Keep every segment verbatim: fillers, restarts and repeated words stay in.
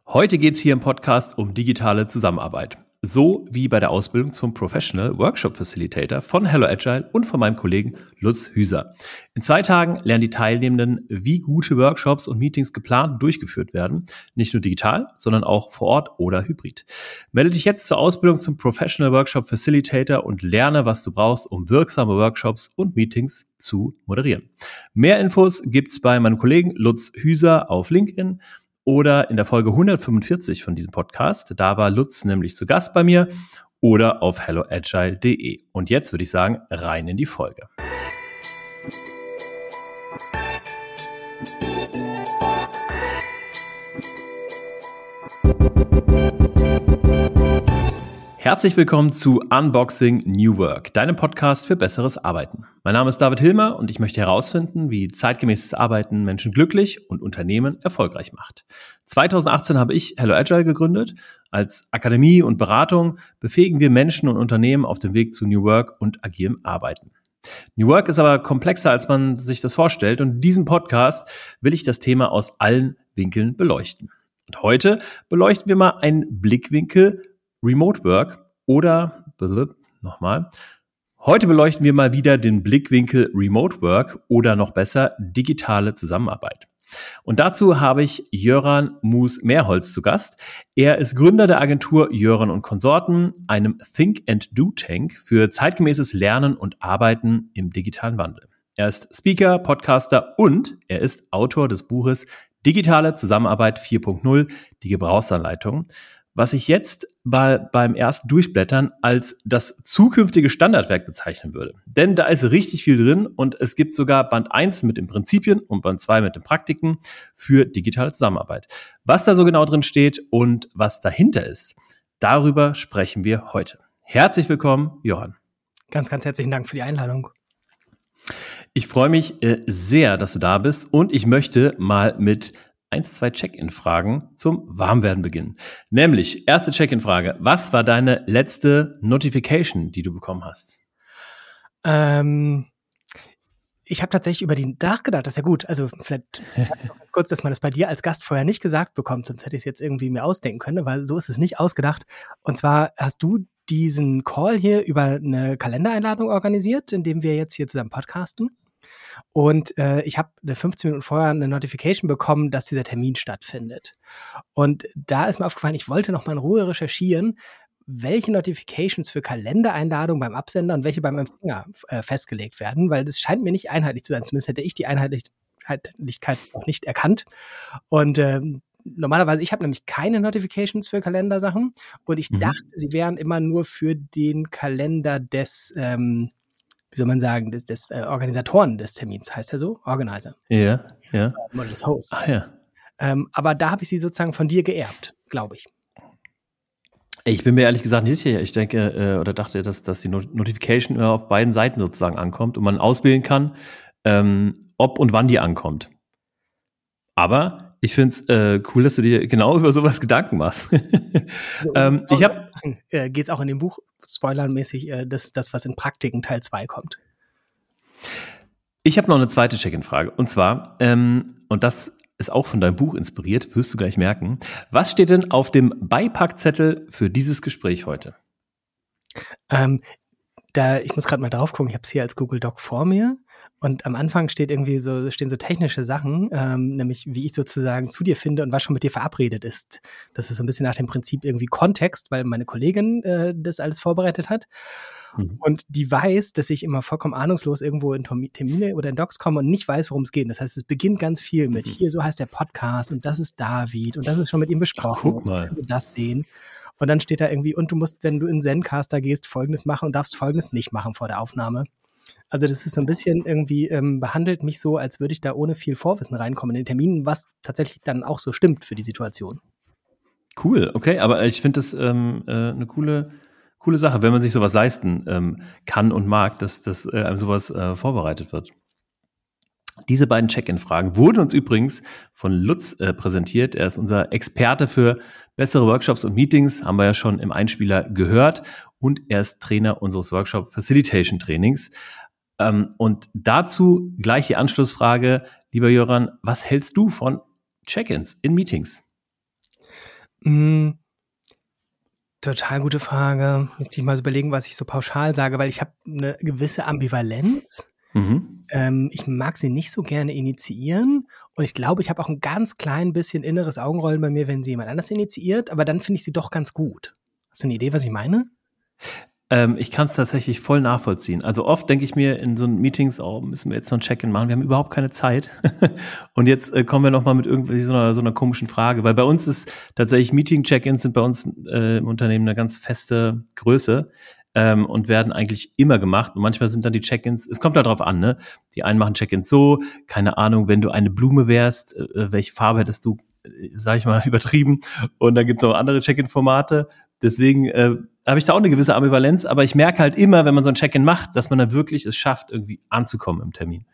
Heute geht es hier im Podcast um digitale Zusammenarbeit. So wie bei der Ausbildung zum Professional Workshop Facilitator von Hello Agile und von meinem Kollegen Lutz Hüser. In zwei Tagen lernen die Teilnehmenden, wie gute Workshops und Meetings geplant und durchgeführt werden. Nicht nur digital, sondern auch vor Ort oder hybrid. Melde dich jetzt zur Ausbildung zum Professional Workshop Facilitator und lerne, was du brauchst, um wirksame Workshops und Meetings zu moderieren. Mehr Infos gibt's bei meinem Kollegen Lutz Hüser auf LinkedIn oder in der Folge hundertfünfundvierzig von diesem Podcast. Da war Lutz nämlich zu Gast bei mir, oder auf hello agile punkt de. Und jetzt würde ich sagen, rein in die Folge. Herzlich willkommen zu Unboxing New Work, deinem Podcast für besseres Arbeiten. Mein Name ist David Hilmer und ich möchte herausfinden, wie zeitgemäßes Arbeiten Menschen glücklich und Unternehmen erfolgreich macht. zweitausendachtzehn habe ich Hello Agile gegründet. Als Akademie und Beratung befähigen wir Menschen und Unternehmen auf dem Weg zu New Work und agilem Arbeiten. New Work ist aber komplexer, als man sich das vorstellt, und in diesem Podcast will ich das Thema aus allen Winkeln beleuchten. Und heute beleuchten wir mal einen Blickwinkel Remote Work oder, nochmal, heute beleuchten wir mal wieder den Blickwinkel Remote Work oder noch besser digitale Zusammenarbeit. Und dazu habe ich Jöran Mus-Mehrholz zu Gast. Er ist Gründer der Agentur Jöran und Konsorten, einem Think and Do Tank für zeitgemäßes Lernen und Arbeiten im digitalen Wandel. Er ist Speaker, Podcaster und er ist Autor des Buches Digitale Zusammenarbeit vier Punkt null, die Gebrauchsanleitung, was ich jetzt mal beim ersten Durchblättern als das zukünftige Standardwerk bezeichnen würde. Denn da ist richtig viel drin und es gibt sogar Band eins mit den Prinzipien und Band zwei mit den Praktiken für digitale Zusammenarbeit. Was da so genau drin steht und was dahinter ist, darüber sprechen wir heute. Herzlich willkommen, Johann. Ganz, ganz herzlichen Dank für die Einladung. Ich freue mich äh, sehr, dass du da bist, und ich möchte mal mit eins, zwei Check-in-Fragen zum Warmwerden beginnen. Nämlich, erste Check-in-Frage. Was war deine letzte Notification, die du bekommen hast? Ähm, ich habe tatsächlich über die nachgedacht. Das ist ja gut. Also vielleicht noch ganz kurz, dass man das bei dir als Gast vorher nicht gesagt bekommt, sonst hätte ich es jetzt irgendwie mir ausdenken können, weil so ist es nicht ausgedacht. Und zwar hast du diesen Call hier über eine Kalendereinladung organisiert, in dem wir jetzt hier zusammen podcasten. Und äh, ich habe fünfzehn Minuten vorher eine Notification bekommen, dass dieser Termin stattfindet. Und da ist mir aufgefallen, ich wollte noch mal in Ruhe recherchieren, welche Notifications für Kalendereinladungen beim Absender und welche beim Empfänger äh, festgelegt werden, weil das scheint mir nicht einheitlich zu sein. Zumindest hätte ich die Einheitlichkeit noch nicht erkannt. Und ähm, normalerweise, ich habe nämlich keine Notifications für Kalendersachen, und ich mhm. dachte, sie wären immer nur für den Kalender des ähm, wie soll man sagen, des, des äh, Organisatoren des Termins, heißt er so? Organizer. Ja, ja. Oder des Hosts. Ach ja. Ähm, aber da habe ich sie sozusagen von dir geerbt, glaube ich. Ich bin mir ehrlich gesagt nicht sicher. Ich denke äh, oder dachte, dass, dass die Notification immer auf beiden Seiten sozusagen ankommt und man auswählen kann, ähm, ob und wann die ankommt. Aber ich finde es äh, cool, dass du dir genau über sowas Gedanken machst. ähm, ich hab, äh, Geht es auch in dem Buch spoilermäßig, äh, das ist das, was in Praktiken Teil zwei kommt. Ich habe noch eine zweite Check-in-Frage. Und zwar, ähm, und das ist auch von deinem Buch inspiriert, wirst du gleich merken. Was steht denn auf dem Beipackzettel für dieses Gespräch heute? Ähm, da, ich muss gerade mal drauf gucken, ich habe es hier als Google Doc vor mir. Und am Anfang steht irgendwie so, stehen so technische Sachen, ähm, nämlich wie ich sozusagen zu dir finde und was schon mit dir verabredet ist. Das ist so ein bisschen nach dem Prinzip irgendwie Kontext, weil meine Kollegin äh, das alles vorbereitet hat. Mhm. Und die weiß, dass ich immer vollkommen ahnungslos irgendwo in Termine oder in Docs komme und nicht weiß, worum es geht. Das heißt, es beginnt ganz viel mit, mhm. hier, so heißt der Podcast und das ist David und das ist schon mit ihm besprochen. Ach, guck mal. Und kannst du das sehen. Und dann steht da irgendwie, und du musst, wenn du in Zencaster gehst, Folgendes machen und darfst Folgendes nicht machen vor der Aufnahme. Also das ist so ein bisschen irgendwie, ähm, behandelt mich so, als würde ich da ohne viel Vorwissen reinkommen in den Terminen, was tatsächlich dann auch so stimmt für die Situation. Cool, okay, aber ich finde das ähm, äh, eine coole, coole Sache, wenn man sich sowas leisten ähm, kann und mag, dass, dass äh, einem sowas äh, vorbereitet wird. Diese beiden Check-in-Fragen wurden uns übrigens von Lutz äh, präsentiert. Er ist unser Experte für bessere Workshops und Meetings, haben wir ja schon im Einspieler gehört. Und er ist Trainer unseres Workshop Facilitation Trainings. Ähm, und dazu gleich die Anschlussfrage, lieber Jöran, was hältst du von Check-ins in Meetings? Mm, total gute Frage. Müsste ich mal so überlegen, was ich so pauschal sage, weil ich habe eine gewisse Ambivalenz. Mhm. Ähm, ich mag sie nicht so gerne initiieren und ich glaube, ich habe auch ein ganz klein bisschen inneres Augenrollen bei mir, wenn sie jemand anders initiiert, aber dann finde ich sie doch ganz gut. Hast du eine Idee, was ich meine? Ähm, ich kann es tatsächlich voll nachvollziehen. Also oft denke ich mir in so Meetings, oh, müssen wir jetzt noch ein Check-in machen? Wir haben überhaupt keine Zeit. Und jetzt äh, kommen wir noch mal mit irgendwie so einer, so einer komischen Frage. Weil bei uns ist tatsächlich Meeting-Check-ins sind bei uns äh, im Unternehmen eine ganz feste Größe ähm, und werden eigentlich immer gemacht. Und manchmal sind dann die Check-ins, es kommt da drauf an, ne? Die einen machen Check-ins so, keine Ahnung, wenn du eine Blume wärst, äh, welche Farbe hättest du, äh, sag ich mal, übertrieben? Und dann gibt es auch andere Check-in-Formate. Deswegen äh, habe ich da auch eine gewisse Ambivalenz, aber ich merke halt immer, wenn man so ein Check-in macht, dass man dann wirklich es schafft, irgendwie anzukommen im Termin.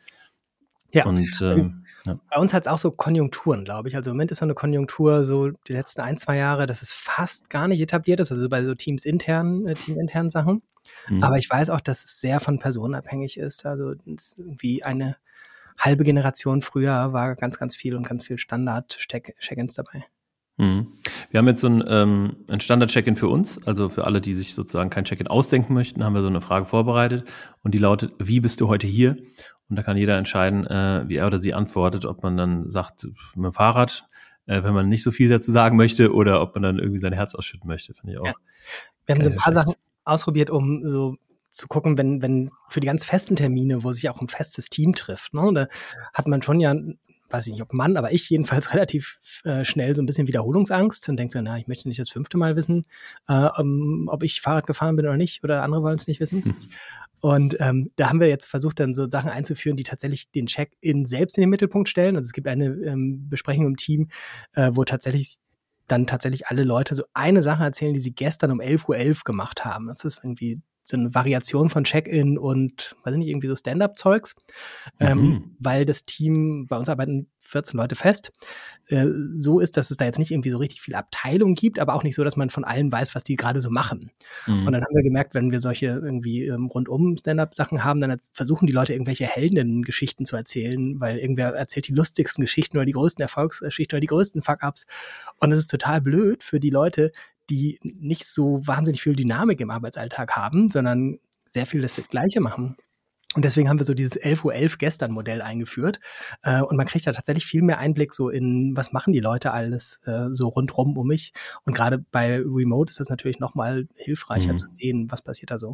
Ja. Und ähm, ja. Bei uns hat es auch so Konjunkturen, glaube ich. Also im Moment ist so eine Konjunktur so die letzten ein, zwei Jahre, dass es fast gar nicht etabliert ist, also bei so Teams intern, äh, teaminternen Sachen. Mhm. Aber ich weiß auch, dass es sehr von Personen abhängig ist. Also es ist irgendwie eine halbe Generation früher war ganz, ganz viel und ganz viel Standard-Check-ins dabei. Mhm. Wir haben jetzt so ein, ähm, ein Standard-Check-in für uns, also für alle, die sich sozusagen kein Check-in ausdenken möchten, haben wir so eine Frage vorbereitet und die lautet, wie bist du heute hier? Und da kann jeder entscheiden, äh, wie er oder sie antwortet, ob man dann sagt, mit dem Fahrrad, äh, wenn man nicht so viel dazu sagen möchte oder ob man dann irgendwie sein Herz ausschütten möchte, finde ich auch. Ja. Wir haben so ein paar schlecht. Sachen ausprobiert, um so zu gucken, wenn, wenn für die ganz festen Termine, wo sich auch ein festes Team trifft, ne, da hat man schon ja, weiß ich nicht, ob Mann, aber ich jedenfalls relativ äh, schnell so ein bisschen Wiederholungsangst und denke so, na, ich möchte nicht das fünfte Mal wissen, äh, um, ob ich Fahrrad gefahren bin oder nicht, oder andere wollen es nicht wissen. Hm. Und ähm, da haben wir jetzt versucht, dann so Sachen einzuführen, die tatsächlich den Check-in selbst in den Mittelpunkt stellen. Also es gibt eine ähm, Besprechung im Team, äh, wo tatsächlich dann tatsächlich alle Leute so eine Sache erzählen, die sie gestern um elf Uhr elf gemacht haben. Das ist irgendwie so eine Variation von Check-in und, weiß ich nicht, irgendwie so Stand-up-Zeugs, mhm. ähm, weil das Team, bei uns arbeiten vierzehn Leute fest, äh, so ist, dass es da jetzt nicht irgendwie so richtig viel Abteilung gibt, aber auch nicht so, dass man von allen weiß, was die gerade so machen. Mhm. Und dann haben wir gemerkt, wenn wir solche irgendwie ähm, rundum Stand-up-Sachen haben, dann versuchen die Leute irgendwelche Heldengeschichten zu erzählen, weil irgendwer erzählt die lustigsten Geschichten oder die größten Erfolgsgeschichten oder die größten Fuck-Ups. Und es ist total blöd für die Leute, die nicht so wahnsinnig viel Dynamik im Arbeitsalltag haben, sondern sehr viel das Gleiche machen. Und deswegen haben wir so dieses elf Uhr elf gestern Modell eingeführt. Äh, und man kriegt da tatsächlich viel mehr Einblick so in, was machen die Leute alles äh, so rundrum um mich. Und gerade bei Remote ist das natürlich nochmal hilfreicher mhm. zu sehen, was passiert da so.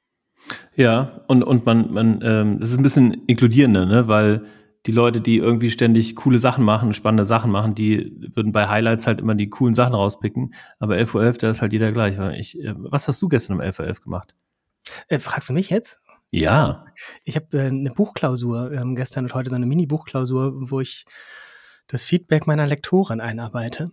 Ja, und, und man, man, ähm, das ist ein bisschen inkludierender, ne, weil die Leute, die irgendwie ständig coole Sachen machen, spannende Sachen machen, die würden bei Highlights halt immer die coolen Sachen rauspicken. Aber elf Uhr elf, da ist halt jeder gleich. Ich, was hast du gestern um elf Uhr elf gemacht? Äh, fragst du mich jetzt? Ja. Ich habe äh, eine Buchklausur ähm, gestern und heute, so eine Mini-Buchklausur, wo ich das Feedback meiner Lektorin einarbeite.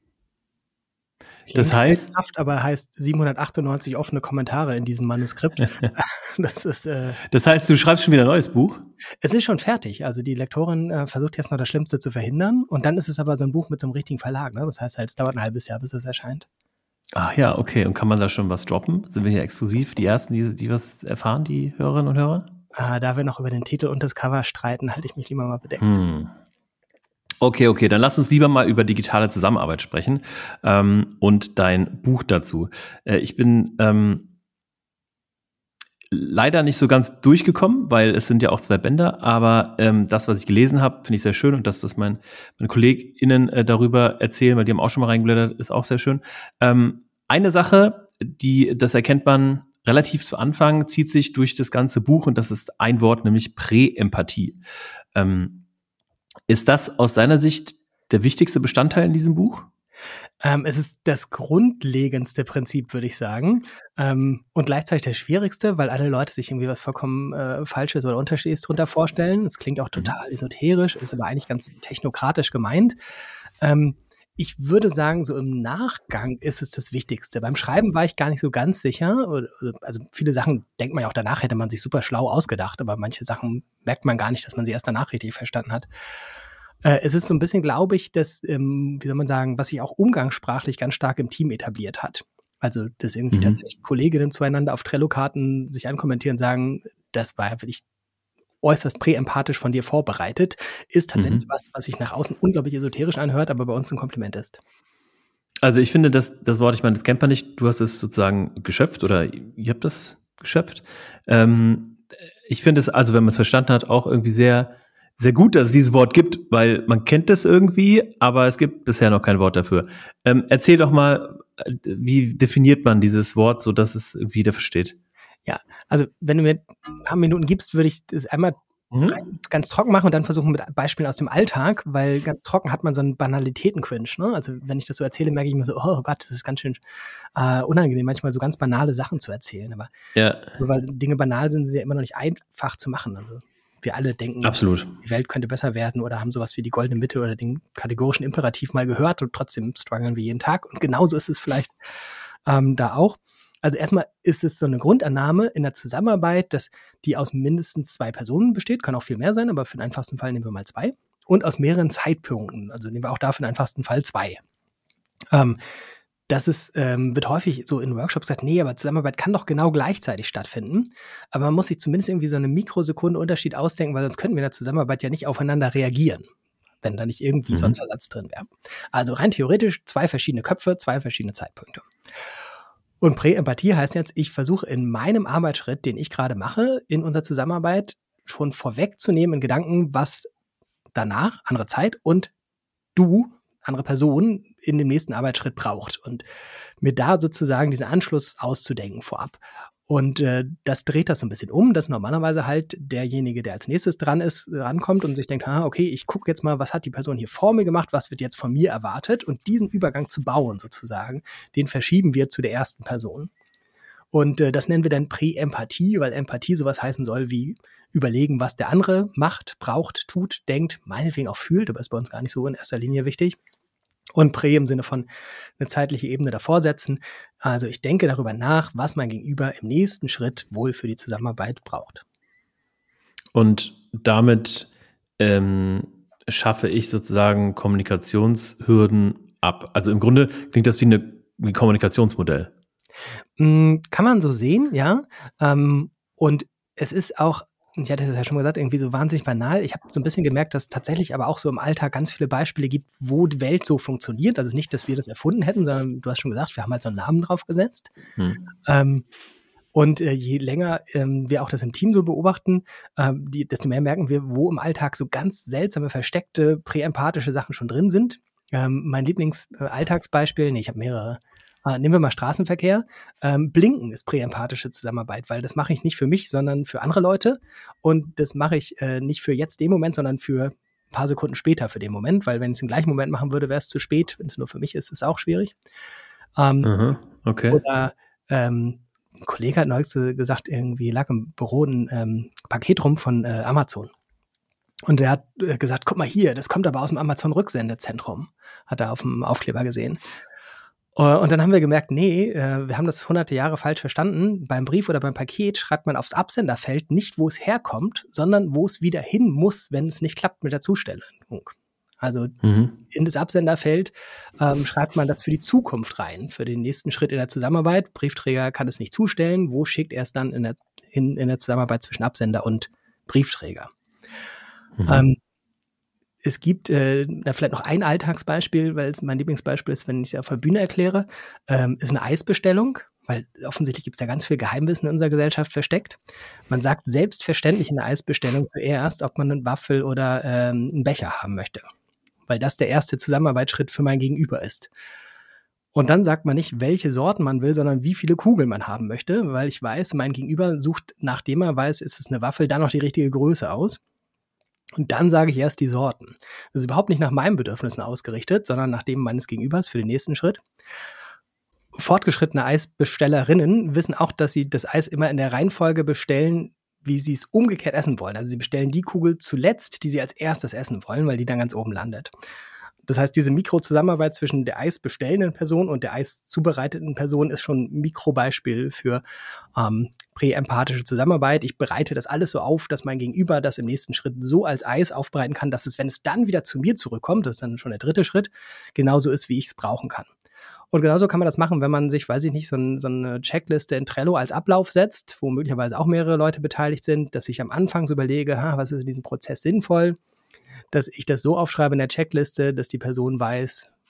Das heißt, Kraft, aber heißt siebenhundertachtundneunzig offene Kommentare in diesem Manuskript. Das ist. Äh, das heißt, du schreibst schon wieder ein neues Buch? Es ist schon fertig. Also die Lektorin äh, versucht jetzt noch das Schlimmste zu verhindern. Und dann ist es aber so ein Buch mit so einem richtigen Verlag. Ne? Das heißt halt, es dauert ein halbes Jahr, bis es erscheint. Ach ja, okay. Und kann man da schon was droppen? Sind wir hier exklusiv die Ersten, die, die was erfahren, die Hörerinnen und Hörer? Ah, da wir noch über den Titel und das Cover streiten, halte ich mich lieber mal bedeckt. Hm. Okay, okay, dann lass uns lieber mal über digitale Zusammenarbeit sprechen ähm, und dein Buch dazu. Äh, ich bin ähm, leider nicht so ganz durchgekommen, weil es sind ja auch zwei Bänder, aber ähm, das, was ich gelesen habe, finde ich sehr schön und das, was mein, meine KollegInnen äh, darüber erzählen, weil die haben auch schon mal reingeblättert, ist auch sehr schön. Ähm, eine Sache, die, das erkennt man relativ zu Anfang, zieht sich durch das ganze Buch und das ist ein Wort, nämlich Präempathie. Ähm, Ist das aus deiner Sicht der wichtigste Bestandteil in diesem Buch? Ähm, es ist das grundlegendste Prinzip, würde ich sagen. Ähm, und gleichzeitig das schwierigste, weil alle Leute sich irgendwie was vollkommen äh, Falsches oder Unterschiedliches drunter vorstellen. Es klingt auch total esoterisch, ist aber eigentlich ganz technokratisch gemeint. Ähm, ich würde sagen, so im Nachgang ist es das Wichtigste. Beim Schreiben war ich gar nicht so ganz sicher. Also viele Sachen denkt man ja auch danach, hätte man sich super schlau ausgedacht, aber manche Sachen merkt man gar nicht, dass man sie erst danach richtig verstanden hat. Äh, es ist so ein bisschen, glaube ich, dass, ähm, wie soll man sagen, was sich auch umgangssprachlich ganz stark im Team etabliert hat. Also, dass irgendwie mhm. tatsächlich Kolleginnen zueinander auf Trello-Karten sich ankommentieren und sagen, das war wirklich äußerst präempathisch von dir vorbereitet, ist tatsächlich mhm. was, was sich nach außen unglaublich esoterisch anhört, aber bei uns ein Kompliment ist. Also ich finde, das, das Wort, ich meine, das kennt man nicht, du hast es sozusagen geschöpft oder ihr habt das geschöpft. Ähm, ich finde es, also wenn man es verstanden hat, auch irgendwie sehr, sehr gut, dass es dieses Wort gibt, weil man kennt das irgendwie, aber es gibt bisher noch kein Wort dafür. Ähm, erzähl doch mal, wie definiert man dieses Wort, so dass es irgendwie jeder versteht? Ja, also wenn du mir ein paar Minuten gibst, würde ich das einmal Mhm. rein, ganz trocken machen und dann versuchen mit Beispielen aus dem Alltag, weil ganz trocken hat man so einen Banalitäten-Cringe, ne? Also wenn ich das so erzähle, merke ich immer so, oh Gott, das ist ganz schön äh, unangenehm, manchmal so ganz banale Sachen zu erzählen. Aber Ja, nur weil Dinge banal sind, sind sie ja immer noch nicht einfach zu machen. Also wir alle denken, absolut. die Welt könnte besser werden oder haben sowas wie die goldene Mitte oder den kategorischen Imperativ mal gehört und trotzdem strugglen wir jeden Tag. Und genauso ist es vielleicht ähm, da auch. Also erstmal ist es so eine Grundannahme in der Zusammenarbeit, dass die aus mindestens zwei Personen besteht, kann auch viel mehr sein, aber für den einfachsten Fall nehmen wir mal zwei. Und aus mehreren Zeitpunkten, also nehmen wir auch da für den einfachsten Fall zwei. Ähm, das ist, ähm, wird häufig so in Workshops gesagt, nee, aber Zusammenarbeit kann doch genau gleichzeitig stattfinden. Aber man muss sich zumindest irgendwie so eine Mikrosekunde Unterschied ausdenken, weil sonst könnten wir in der Zusammenarbeit ja nicht aufeinander reagieren, wenn da nicht irgendwie Mhm. so ein Versatz drin wäre. Also rein theoretisch zwei verschiedene Köpfe, zwei verschiedene Zeitpunkte. Und Präempathie heißt jetzt, ich versuche in meinem Arbeitsschritt, den ich gerade mache, in unserer Zusammenarbeit schon vorwegzunehmen in Gedanken, was danach, andere Zeit und du, andere Person, in dem nächsten Arbeitsschritt braucht. Und mir da sozusagen diesen Anschluss auszudenken vorab. Und äh, das dreht das so ein bisschen um, dass normalerweise halt derjenige, der als nächstes dran ist, rankommt und sich denkt, ah, okay, ich gucke jetzt mal, was hat die Person hier vor mir gemacht, was wird jetzt von mir erwartet und diesen Übergang zu bauen sozusagen, den verschieben wir zu der ersten Person. Und äh, das nennen wir dann Präempathie, weil Empathie sowas heißen soll wie überlegen, was der andere macht, braucht, tut, denkt, meinetwegen auch fühlt, aber ist bei uns gar nicht so in erster Linie wichtig. Und Prä im Sinne von eine zeitliche Ebene davor setzen. Also ich denke darüber nach, was mein Gegenüber im nächsten Schritt wohl für die Zusammenarbeit braucht. Und damit ähm, schaffe ich sozusagen Kommunikationshürden ab. Also im Grunde klingt das wie, eine, wie ein Kommunikationsmodell. Mm, kann man so sehen, ja. Ähm, und es ist auch, ich hatte es ja schon gesagt, irgendwie so wahnsinnig banal. Ich habe so ein bisschen gemerkt, dass es tatsächlich aber auch so im Alltag ganz viele Beispiele gibt, wo die Welt so funktioniert. Also nicht, dass wir das erfunden hätten, sondern du hast schon gesagt, wir haben halt so einen Namen drauf gesetzt. Hm. Ähm, und äh, je länger ähm, wir auch das im Team so beobachten, ähm, die, desto mehr merken wir, wo im Alltag so ganz seltsame, versteckte, präempathische Sachen schon drin sind. Ähm, mein Lieblings-Alltagsbeispiel, nee, ich habe mehrere. Äh, nehmen wir mal Straßenverkehr. Ähm, Blinken ist präempathische Zusammenarbeit, weil das mache ich nicht für mich, sondern für andere Leute. Und das mache ich äh, nicht für jetzt den Moment, sondern für ein paar Sekunden später für den Moment, weil wenn ich es im gleichen Moment machen würde, wäre es zu spät. Wenn es nur für mich ist, ist es auch schwierig. Ähm, Aha, okay. Oder ähm, ein Kollege hat neulich gesagt, irgendwie lag im Büro ein ähm, Paket rum von äh, Amazon. Und er hat äh, gesagt, guck mal hier, das kommt aber aus dem Amazon-Rücksendezentrum. Hat er auf dem Aufkleber gesehen. Und dann haben wir gemerkt, nee, wir haben das hunderte Jahre falsch verstanden. Beim Brief oder beim Paket schreibt man aufs Absenderfeld nicht, wo es herkommt, sondern wo es wieder hin muss, wenn es nicht klappt mit der Zustellung. Also mhm. in das Absenderfeld ähm, schreibt man das für die Zukunft rein, für den nächsten Schritt in der Zusammenarbeit. Briefträger kann es nicht zustellen. Wo schickt er es dann in der, in, in der Zusammenarbeit zwischen Absender und Briefträger? Mhm. Ähm, Es gibt äh, vielleicht noch ein Alltagsbeispiel, weil es mein Lieblingsbeispiel ist, wenn ich es auf der Bühne erkläre, ähm, ist eine Eisbestellung, weil offensichtlich gibt es da ganz viel Geheimwissen in unserer Gesellschaft versteckt. Man sagt selbstverständlich in der Eisbestellung zuerst, ob man einen Waffel oder ähm, einen Becher haben möchte, weil das der erste Zusammenarbeitsschritt für mein Gegenüber ist. Und dann sagt man nicht, welche Sorten man will, sondern wie viele Kugeln man haben möchte, weil ich weiß, mein Gegenüber sucht, nachdem er weiß, ist es eine Waffel, dann noch die richtige Größe aus. Und dann sage ich erst die Sorten. Das ist überhaupt nicht nach meinen Bedürfnissen ausgerichtet, sondern nach dem meines Gegenübers für den nächsten Schritt. Fortgeschrittene Eisbestellerinnen wissen auch, dass sie das Eis immer in der Reihenfolge bestellen, wie sie es umgekehrt essen wollen. Also sie bestellen die Kugel zuletzt, die sie als erstes essen wollen, weil die dann ganz oben landet. Das heißt, diese Mikrozusammenarbeit zwischen der eisbestellenden Person und der eiszubereiteten Person ist schon ein Mikrobeispiel für ähm, präempathische Zusammenarbeit. Ich bereite das alles so auf, dass mein Gegenüber das im nächsten Schritt so als Eis aufbereiten kann, dass es, wenn es dann wieder zu mir zurückkommt, das ist dann schon der dritte Schritt, genauso ist, wie ich es brauchen kann. Und genauso kann man das machen, wenn man sich, weiß ich nicht, so, ein, so eine Checkliste in Trello als Ablauf setzt, wo möglicherweise auch mehrere Leute beteiligt sind, dass ich am Anfang so überlege, ha, was ist in diesem Prozess sinnvoll, dass ich das so aufschreibe in der Checkliste, dass die Person weiß,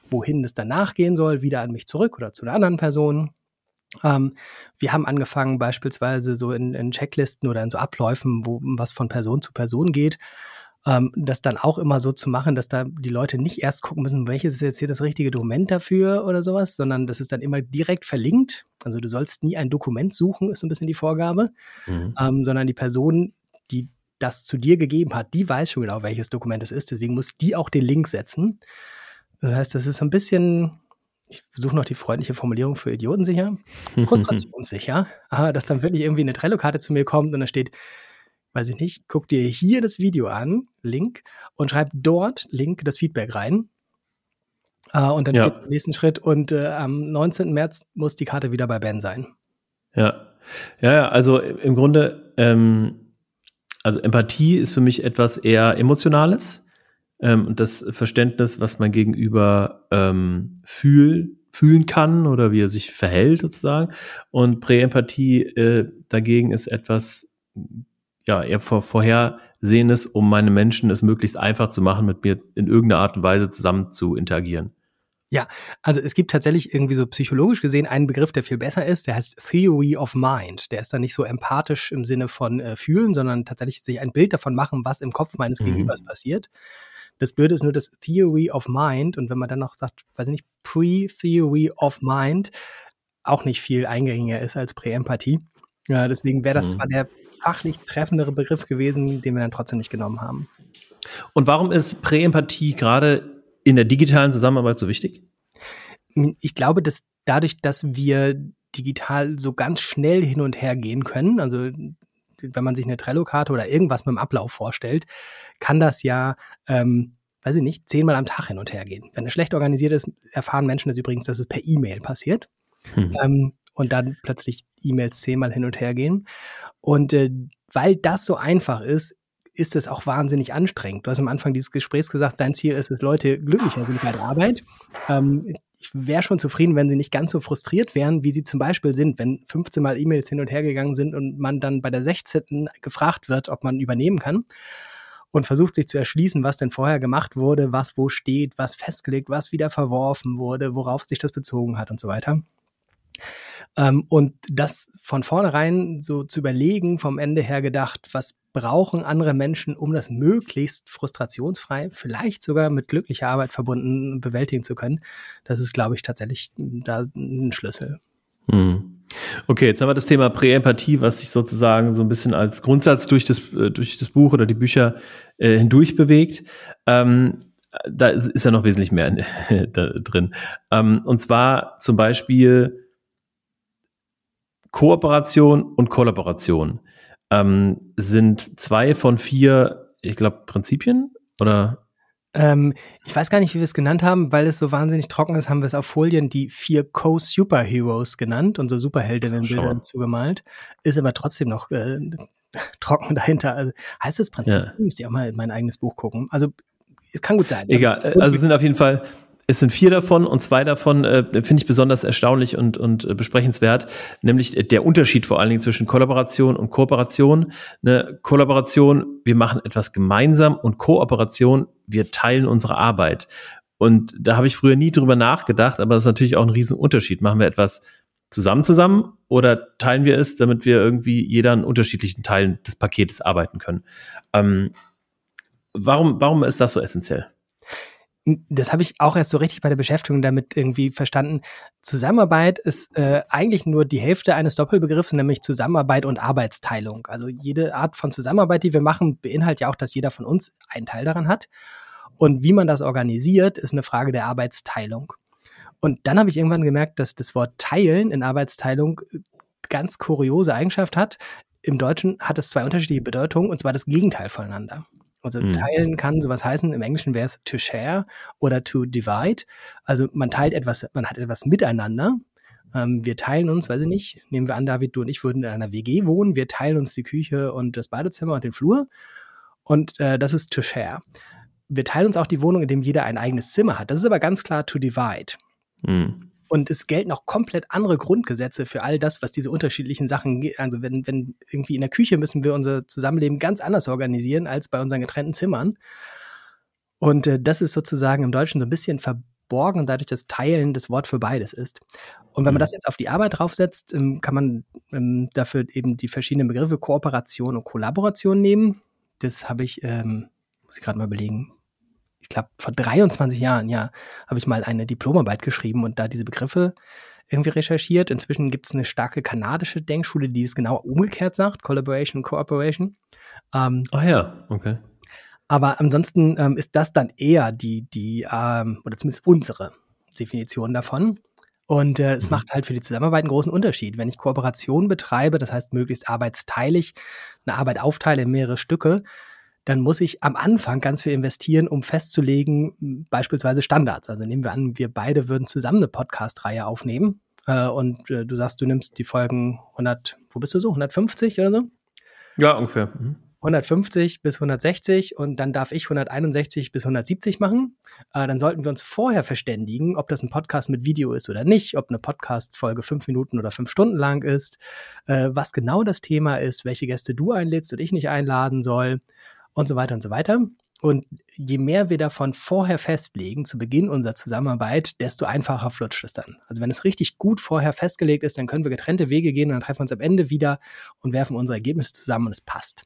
wohin es danach gehen soll, wieder an mich zurück oder zu einer anderen Person. Ähm, wir haben angefangen beispielsweise so in, in Checklisten oder in so Abläufen, wo was von Person zu Person geht, ähm, das dann auch immer so zu machen, dass da die Leute nicht erst gucken müssen, welches ist jetzt hier das richtige Dokument dafür oder sowas, sondern das ist dann immer direkt verlinkt. Also du sollst nie ein Dokument suchen, ist so ein bisschen die Vorgabe, mhm. ähm, sondern die Person, die das zu dir gegeben hat, die weiß schon genau, welches Dokument es ist, deswegen muss die auch den Link setzen. Das heißt, das ist so ein bisschen... Ich suche noch die freundliche Formulierung für idiotensicher, frustrationssicher, aber dass dann wirklich irgendwie eine Trello-Karte zu mir kommt und da steht, weiß ich nicht, guck dir hier das Video an, Link, und schreib dort, Link, das Feedback rein. Äh, und dann ja. geht der nächsten Schritt und äh, am neunzehnten März muss die Karte wieder bei Ben sein. Ja, ja, also im Grunde, ähm, also Empathie ist für mich etwas eher Emotionales. Ähm, und das Verständnis, was man gegenüber ähm, fühl, fühlen kann oder wie er sich verhält sozusagen. Und Präempathie äh, dagegen ist etwas ja eher vor, Vorhersehendes, um meine Menschen es möglichst einfach zu machen, mit mir in irgendeiner Art und Weise zusammen zu interagieren. Ja, also es gibt tatsächlich irgendwie so psychologisch gesehen einen Begriff, der viel besser ist, der heißt Theory of Mind. Der ist dann nicht so empathisch im Sinne von äh, fühlen, sondern tatsächlich sich ein Bild davon machen, was im Kopf meines mhm. Gegenübers passiert. Das Blöde ist nur das Theory of Mind und wenn man dann noch sagt, weiß ich nicht, Pre-Theory of Mind, auch nicht viel eingängiger ist als Präempathie. Ja, deswegen wäre das mhm. zwar der fachlich treffendere Begriff gewesen, den wir dann trotzdem nicht genommen haben. Und warum ist Präempathie gerade in der digitalen Zusammenarbeit so wichtig? Ich glaube, dass dadurch, dass wir digital so ganz schnell hin und her gehen können, also wenn man sich eine Trello-Karte oder irgendwas mit dem Ablauf vorstellt, kann das ja, ähm, weiß ich nicht, zehnmal am Tag hin und her gehen. Wenn es schlecht organisiert ist, erfahren Menschen das übrigens, dass es per E-Mail passiert. Hm. Ähm, und dann plötzlich E-Mails zehnmal hin und her gehen. Und äh, weil das so einfach ist, ist es auch wahnsinnig anstrengend. Du hast am Anfang dieses Gesprächs gesagt, dein Ziel ist es, Leute glücklicher sind bei der Arbeit. Ähm, ich wäre schon zufrieden, wenn sie nicht ganz so frustriert wären, wie sie zum Beispiel sind, wenn fünfzehn Mal E-Mails hin und her gegangen sind und man dann bei der sechzehnten gefragt wird, ob man übernehmen kann und versucht sich zu erschließen, was denn vorher gemacht wurde, was wo steht, was festgelegt, was wieder verworfen wurde, worauf sich das bezogen hat und so weiter. Ähm, und das von vornherein so zu überlegen, vom Ende her gedacht, was brauchen andere Menschen, um das möglichst frustrationsfrei, vielleicht sogar mit glücklicher Arbeit verbunden, bewältigen zu können, das ist, glaube ich, tatsächlich da ein Schlüssel. Hm. Okay, jetzt haben wir das Thema Präempathie, was sich sozusagen so ein bisschen als Grundsatz durch das, durch das Buch oder die Bücher äh, hindurch bewegt. Ähm, da ist, ist ja noch wesentlich mehr da drin. Ähm, und zwar zum Beispiel Kooperation und Kollaboration ähm, sind zwei von vier, ich glaube, Prinzipien, oder? Ähm, ich weiß gar nicht, wie wir es genannt haben, weil es so wahnsinnig trocken ist, haben wir es auf Folien die vier Co-Superheroes genannt und so Superheldinnenbilder dazu gemalt. Ist aber trotzdem noch äh, trocken dahinter. Also, heißt das Prinzip? Ja. Müsste ich auch mal in mein eigenes Buch gucken. Also es kann gut sein. Egal, also, also es sind auf jeden Fall Es sind vier davon und zwei davon äh, finde ich besonders erstaunlich und, und äh, besprechenswert, nämlich der Unterschied vor allen Dingen zwischen Kollaboration und Kooperation. Eine Kollaboration, wir machen etwas gemeinsam, und Kooperation, wir teilen unsere Arbeit. Und da habe ich früher nie drüber nachgedacht, aber das ist natürlich auch ein Riesenunterschied. Machen wir etwas zusammen zusammen oder teilen wir es, damit wir irgendwie jeder an unterschiedlichen Teilen des Paketes arbeiten können? Ähm, warum, warum ist das so essentiell? Das habe ich auch erst so richtig bei der Beschäftigung damit irgendwie verstanden. Zusammenarbeit ist äh, eigentlich nur die Hälfte eines Doppelbegriffs, nämlich Zusammenarbeit und Arbeitsteilung. Also jede Art von Zusammenarbeit, die wir machen, beinhaltet ja auch, dass jeder von uns einen Teil daran hat. Und wie man das organisiert, ist eine Frage der Arbeitsteilung. Und dann habe ich irgendwann gemerkt, dass das Wort Teilen in Arbeitsteilung ganz kuriose Eigenschaft hat. Im Deutschen hat es zwei unterschiedliche Bedeutungen, und zwar das Gegenteil voneinander. Also mhm. teilen kann sowas heißen, im Englischen wäre es to share oder to divide. Also man teilt etwas, man hat etwas miteinander. Ähm, wir teilen uns, weiß ich nicht, nehmen wir an, David, du und ich würden in einer W G wohnen. Wir teilen uns die Küche und das Badezimmer und den Flur. Und äh, das ist to share. Wir teilen uns auch die Wohnung, in dem jeder ein eigenes Zimmer hat. Das ist aber ganz klar to divide. Mhm. Und es gelten auch komplett andere Grundgesetze für all das, was diese unterschiedlichen Sachen geht. Also wenn, wenn irgendwie in der Küche müssen wir unser Zusammenleben ganz anders organisieren als bei unseren getrennten Zimmern. Und äh, das ist sozusagen im Deutschen so ein bisschen ver- Borgen und dadurch das Teilen das Wort für beides ist. Und wenn man das jetzt auf die Arbeit draufsetzt, kann man dafür eben die verschiedenen Begriffe Kooperation und Kollaboration nehmen. Das habe ich, ähm, muss ich gerade mal überlegen, ich glaube vor dreiundzwanzig Jahren, ja, habe ich mal eine Diplomarbeit geschrieben und da diese Begriffe irgendwie recherchiert. Inzwischen gibt es eine starke kanadische Denkschule, die es genau umgekehrt sagt, Collaboration und Cooperation. Ähm, Ach ja, okay. Aber ansonsten ähm, ist das dann eher die, die ähm, oder zumindest unsere Definition davon. Und äh, es mhm. macht halt für die Zusammenarbeit einen großen Unterschied. Wenn ich Kooperation betreibe, das heißt möglichst arbeitsteilig, eine Arbeit aufteile in mehrere Stücke, dann muss ich am Anfang ganz viel investieren, um festzulegen, beispielsweise Standards. Also nehmen wir an, wir beide würden zusammen eine Podcast-Reihe aufnehmen äh, und äh, du sagst, du nimmst die Folgen hundert, wo bist du so, hundertfünfzig oder so? Ja, ungefähr. Mhm. hundertfünfzig bis hundertsechzig und dann darf ich hunderteinundsechzig bis hundertsiebzig machen. Äh, dann sollten wir uns vorher verständigen, ob das ein Podcast mit Video ist oder nicht, ob eine Podcast-Folge fünf Minuten oder fünf Stunden lang ist, äh, was genau das Thema ist, welche Gäste du einlädst und ich nicht einladen soll und so weiter und so weiter. Und je mehr wir davon vorher festlegen, zu Beginn unserer Zusammenarbeit, desto einfacher flutscht es dann. Also wenn es richtig gut vorher festgelegt ist, dann können wir getrennte Wege gehen und dann treffen wir uns am Ende wieder und werfen unsere Ergebnisse zusammen und es passt.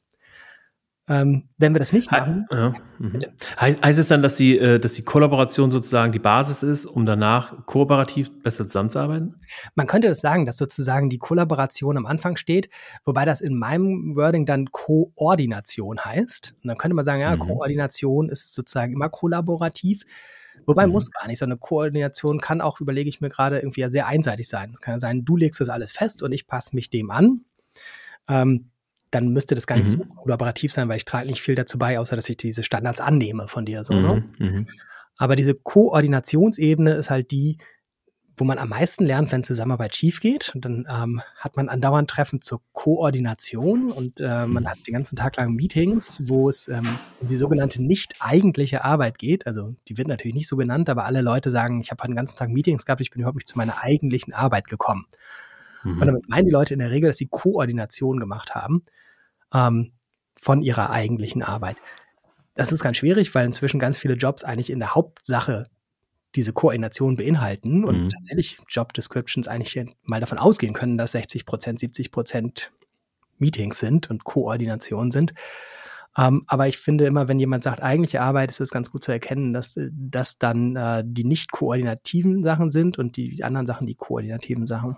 Ähm, wenn wir das nicht machen. He- ja. mhm. Heißt, heißt es dann, dass die, äh, dass die Kollaboration sozusagen die Basis ist, um danach kooperativ besser zusammenzuarbeiten? Man könnte das sagen, dass sozusagen die Kollaboration am Anfang steht, wobei das in meinem Wording dann Koordination heißt. Und dann könnte man sagen, ja, mhm. Koordination ist sozusagen immer kollaborativ. Wobei mhm. muss gar nicht, so eine Koordination kann auch, überlege ich mir gerade, irgendwie ja sehr einseitig sein. Es kann ja sein, du legst das alles fest und ich passe mich dem an. Ähm, dann müsste das gar nicht mhm. so kollaborativ sein, weil ich trage nicht viel dazu bei, außer dass ich diese Standards annehme von dir. So, mhm. ne? Mhm. Aber diese Koordinationsebene ist halt die, wo man am meisten lernt, wenn Zusammenarbeit schief geht. Und dann ähm, hat man andauernd Treffen zur Koordination und äh, man hat den ganzen Tag lang Meetings, wo es ähm, um die sogenannte nicht eigentliche Arbeit geht. Also die wird natürlich nicht so genannt, aber alle Leute sagen, ich habe den ganzen Tag Meetings gehabt, ich bin überhaupt nicht zu meiner eigentlichen Arbeit gekommen. Mhm. Und damit meinen die Leute in der Regel, dass sie Koordination gemacht haben ähm, von ihrer eigentlichen Arbeit. Das ist ganz schwierig, weil inzwischen ganz viele Jobs eigentlich in der Hauptsache diese Koordination beinhalten und mhm. tatsächlich Job Descriptions eigentlich mal davon ausgehen können, dass sechzig Prozent, siebzig Prozent Meetings sind und Koordination sind. Ähm, aber ich finde immer, wenn jemand sagt, eigentliche Arbeit, ist es ganz gut zu erkennen, dass das dann äh, die nicht koordinativen Sachen sind und die anderen Sachen die koordinativen Sachen.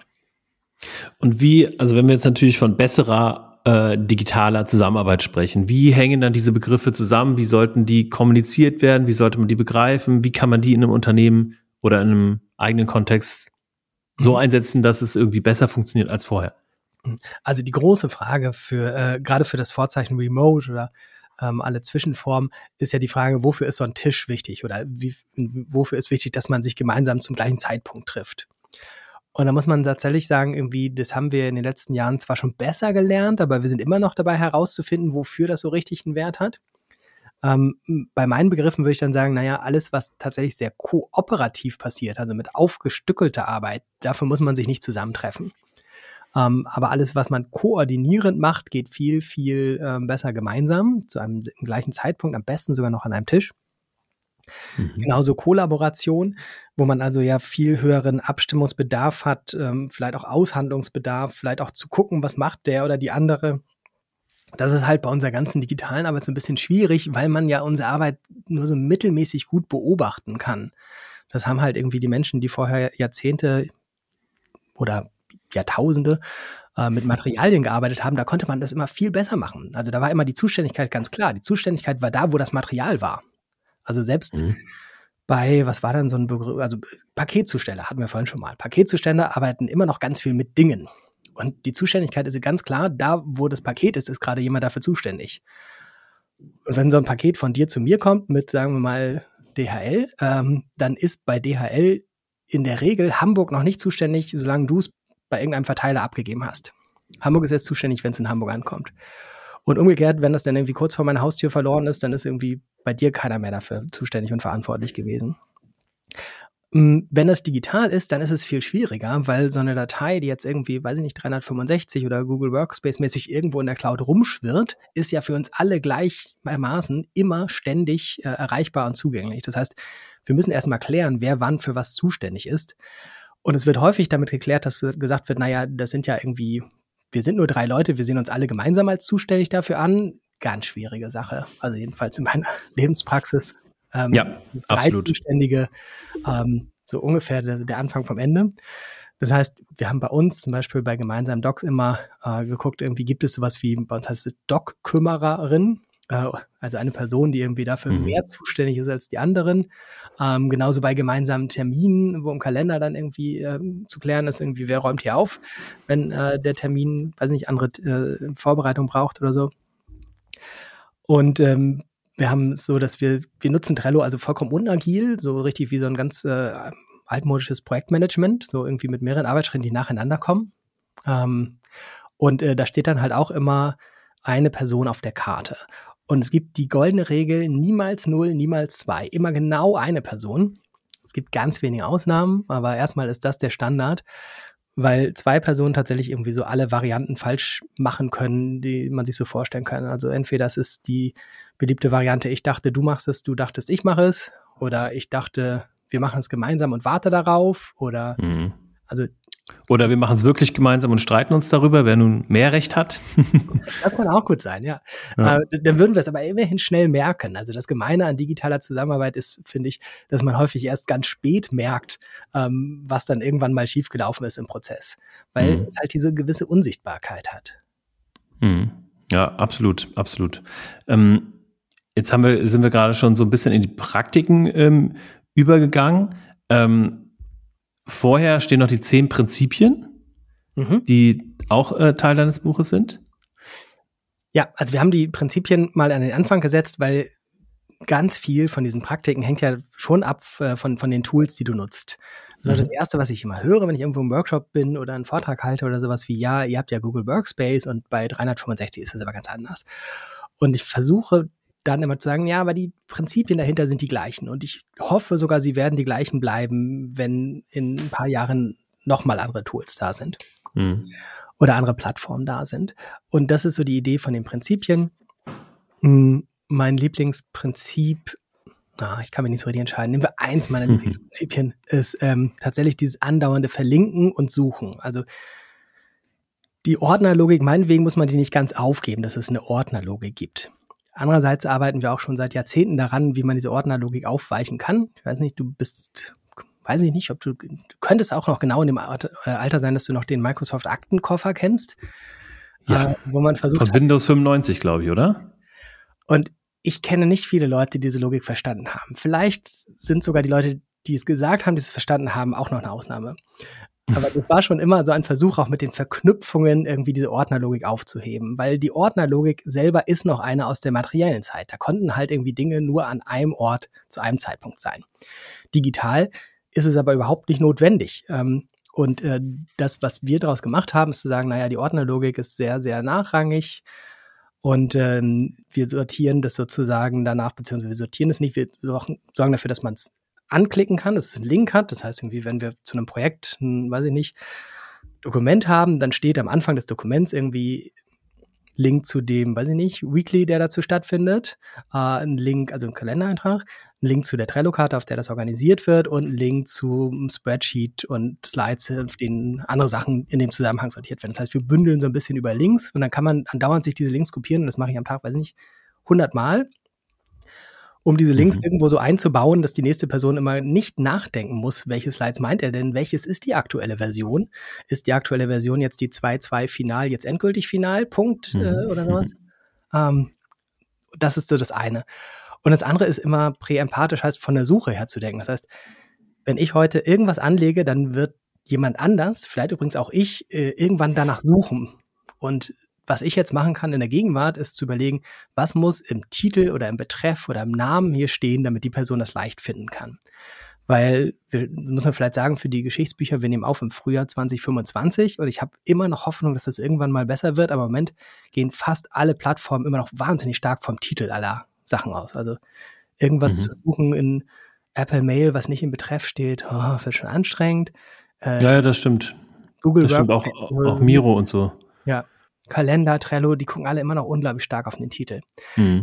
Und wie, also wenn wir jetzt natürlich von besserer äh, digitaler Zusammenarbeit sprechen, wie hängen dann diese Begriffe zusammen? Wie sollten die kommuniziert werden? Wie sollte man die begreifen? Wie kann man die in einem Unternehmen oder in einem eigenen Kontext so mhm. einsetzen, dass es irgendwie besser funktioniert als vorher? Also die große Frage für, äh, gerade für das Vorzeichen Remote oder ähm, alle Zwischenformen, ist ja die Frage, wofür ist so ein Tisch wichtig oder wie, wofür ist wichtig, dass man sich gemeinsam zum gleichen Zeitpunkt trifft? Und da muss man tatsächlich sagen, irgendwie, das haben wir in den letzten Jahren zwar schon besser gelernt, aber wir sind immer noch dabei herauszufinden, wofür das so richtig einen Wert hat. Ähm, bei meinen Begriffen würde ich dann sagen, naja, alles, was tatsächlich sehr kooperativ passiert, also mit aufgestückelter Arbeit, dafür muss man sich nicht zusammentreffen. Ähm, aber alles, was man koordinierend macht, geht viel, viel ähm, besser gemeinsam, zu einem gleichen Zeitpunkt, am besten sogar noch an einem Tisch. Mhm. Genauso Kollaboration, wo man also ja viel höheren Abstimmungsbedarf hat, ähm, vielleicht auch Aushandlungsbedarf, vielleicht auch zu gucken, was macht der oder die andere. Das ist halt bei unserer ganzen digitalen Arbeit so ein bisschen schwierig, weil man ja unsere Arbeit nur so mittelmäßig gut beobachten kann. Das haben halt irgendwie die Menschen, die vorher Jahrzehnte oder Jahrtausende äh, mit Materialien gearbeitet haben, da konnte man das immer viel besser machen. Also da war immer die Zuständigkeit ganz klar. Die Zuständigkeit war da, wo das Material war. Also selbst mhm. bei, was war denn so ein Begriff, also Paketzusteller hatten wir vorhin schon mal. Paketzusteller arbeiten immer noch ganz viel mit Dingen. Und die Zuständigkeit ist ganz klar, da wo das Paket ist, ist gerade jemand dafür zuständig. Und wenn so ein Paket von dir zu mir kommt mit, sagen wir mal, D H L, ähm, dann ist bei D H L in der Regel Hamburg noch nicht zuständig, solange du es bei irgendeinem Verteiler abgegeben hast. Hamburg ist jetzt zuständig, wenn es in Hamburg ankommt. Und umgekehrt, wenn das dann irgendwie kurz vor meiner Haustür verloren ist, dann ist irgendwie bei dir keiner mehr dafür zuständig und verantwortlich gewesen. Wenn das digital ist, dann ist es viel schwieriger, weil so eine Datei, die jetzt irgendwie, weiß ich nicht, dreihundertfünfundsechzig oder Google Workspace mäßig irgendwo in der Cloud rumschwirrt, ist ja für uns alle gleichermaßen immer ständig äh, erreichbar und zugänglich. Das heißt, wir müssen erstmal klären, wer wann für was zuständig ist. Und es wird häufig damit geklärt, dass gesagt wird, naja, das sind ja irgendwie, wir sind nur drei Leute, wir sehen uns alle gemeinsam als zuständig dafür an. Ganz schwierige Sache. Also jedenfalls in meiner Lebenspraxis. Ähm, ja, absolut. Zuständige, ähm, so ungefähr der, der Anfang vom Ende. Das heißt, wir haben bei uns zum Beispiel bei gemeinsamen Docs immer äh, geguckt, irgendwie gibt es sowas wie, bei uns heißt es Doc-Kümmererin, äh, also eine Person, die irgendwie dafür mhm. mehr zuständig ist als die anderen. Ähm, genauso bei gemeinsamen Terminen, wo im Kalender dann irgendwie äh, zu klären ist, irgendwie wer räumt hier auf, wenn äh, der Termin, weiß nicht, andere äh, Vorbereitung braucht oder so. Und ähm, wir haben es so, dass wir, wir nutzen Trello also vollkommen unagil, so richtig wie so ein ganz äh, altmodisches Projektmanagement, so irgendwie mit mehreren Arbeitsschritten, die nacheinander kommen. Ähm, und äh, da steht dann halt auch immer eine Person auf der Karte. Und es gibt die goldene Regel, niemals null, niemals zwei, immer genau eine Person. Es gibt ganz wenige Ausnahmen, aber erstmal ist das der Standard, weil zwei Personen tatsächlich irgendwie so alle Varianten falsch machen können, die man sich so vorstellen kann. Also entweder es ist die beliebte Variante, ich dachte, du machst es, du dachtest, ich mache es, oder ich dachte, wir machen es gemeinsam und warte darauf, oder mhm. also Oder wir machen es wirklich gemeinsam und streiten uns darüber, wer nun mehr Recht hat. Das kann auch gut sein, ja. ja. Äh, dann würden wir es aber immerhin schnell merken. Also das Gemeine an digitaler Zusammenarbeit ist, finde ich, dass man häufig erst ganz spät merkt, ähm, was dann irgendwann mal schiefgelaufen ist im Prozess. Weil mhm. es halt diese gewisse Unsichtbarkeit hat. Mhm. Ja, absolut, absolut. Ähm, jetzt haben wir, sind wir gerade schon so ein bisschen in die Praktiken ähm, übergegangen. Ähm, Vorher stehen noch die zehn Prinzipien, mhm. die auch äh, Teil deines Buches sind. Ja, also wir haben die Prinzipien mal an den Anfang gesetzt, weil ganz viel von diesen Praktiken hängt ja schon ab äh, von, von den Tools, die du nutzt. Das ist mhm. das Erste, was ich immer höre, wenn ich irgendwo im Workshop bin oder einen Vortrag halte oder sowas wie, ja, ihr habt ja Google Workspace und bei dreihundertfünfundsechzig ist das aber ganz anders. Und ich versuche dann immer zu sagen, ja, aber die Prinzipien dahinter sind die gleichen. Und ich hoffe sogar, sie werden die gleichen bleiben, wenn in ein paar Jahren nochmal andere Tools da sind. Mhm. Oder andere Plattformen da sind. Und das ist so die Idee von den Prinzipien. Mein Lieblingsprinzip, ah, ich kann mich nicht so richtig entscheiden, nehmen wir eins meiner mhm. Lieblingsprinzipien, ist ähm, tatsächlich dieses andauernde Verlinken und Suchen. Also die Ordnerlogik, meinetwegen muss man die nicht ganz aufgeben, dass es eine Ordnerlogik gibt. Andererseits arbeiten wir auch schon seit Jahrzehnten daran, wie man diese Ordnerlogik aufweichen kann. Ich weiß nicht, du bist, weiß ich nicht, ob du, du könntest auch noch genau in dem Alter sein, dass du noch den Microsoft Aktenkoffer kennst. Ja, äh, wo man versucht von Windows fünfundneunzig, glaube ich, oder? Und ich kenne nicht viele Leute, die diese Logik verstanden haben. Vielleicht sind sogar die Leute, die es gesagt haben, die es verstanden haben, auch noch eine Ausnahme. Aber das war schon immer so ein Versuch, auch mit den Verknüpfungen irgendwie diese Ordnerlogik aufzuheben. Weil die Ordnerlogik selber ist noch eine aus der materiellen Zeit. Da konnten halt irgendwie Dinge nur an einem Ort zu einem Zeitpunkt sein. Digital ist es aber überhaupt nicht notwendig. Und das, was wir daraus gemacht haben, ist zu sagen, naja, die Ordnerlogik ist sehr, sehr nachrangig. Und wir sortieren das sozusagen danach, beziehungsweise wir sortieren es nicht, wir sorgen dafür, dass man es anklicken kann, dass es einen Link hat. Das heißt, irgendwie, wenn wir zu einem Projekt, ein, weiß ich nicht, Dokument haben, dann steht am Anfang des Dokuments irgendwie Link zu dem, weiß ich nicht, Weekly, der dazu stattfindet, äh, ein Link, also ein Kalendereintrag, ein Link zu der Trello-Karte, auf der das organisiert wird und ein Link zum Spreadsheet und Slides, auf denen andere Sachen in dem Zusammenhang sortiert werden. Das heißt, wir bündeln so ein bisschen über Links und dann kann man andauernd sich diese Links kopieren und das mache ich am Tag, weiß ich nicht, hundert Mal. Um diese Links mhm. irgendwo so einzubauen, dass die nächste Person immer nicht nachdenken muss, welche Slides meint er denn, welches ist die aktuelle Version? Ist die aktuelle Version jetzt die zwei Punkt zwei Final, jetzt endgültig Final, Punkt mhm. äh, oder sowas? Ähm, das ist so das eine. Und das andere ist immer präempathisch, heißt von der Suche her zu denken. Das heißt, wenn ich heute irgendwas anlege, dann wird jemand anders, vielleicht übrigens auch ich, äh, irgendwann danach suchen. Und was ich jetzt machen kann in der Gegenwart, ist zu überlegen, was muss im Titel oder im Betreff oder im Namen hier stehen, damit die Person das leicht finden kann. Weil, wir, muss man vielleicht sagen, für die Geschichtsbücher, wir nehmen auf im Frühjahr zwanzig fünfundzwanzig und ich habe immer noch Hoffnung, dass das irgendwann mal besser wird, aber im Moment gehen fast alle Plattformen immer noch wahnsinnig stark vom Titel aller Sachen aus. Also irgendwas mhm. zu suchen in Apple Mail, was nicht im Betreff steht, oh, wird schon anstrengend. Äh, ja, ja, das stimmt. Google das stimmt auch, auch Miro und so. Ja. Kalender, Trello, die gucken alle immer noch unglaublich stark auf den Titel. Mhm.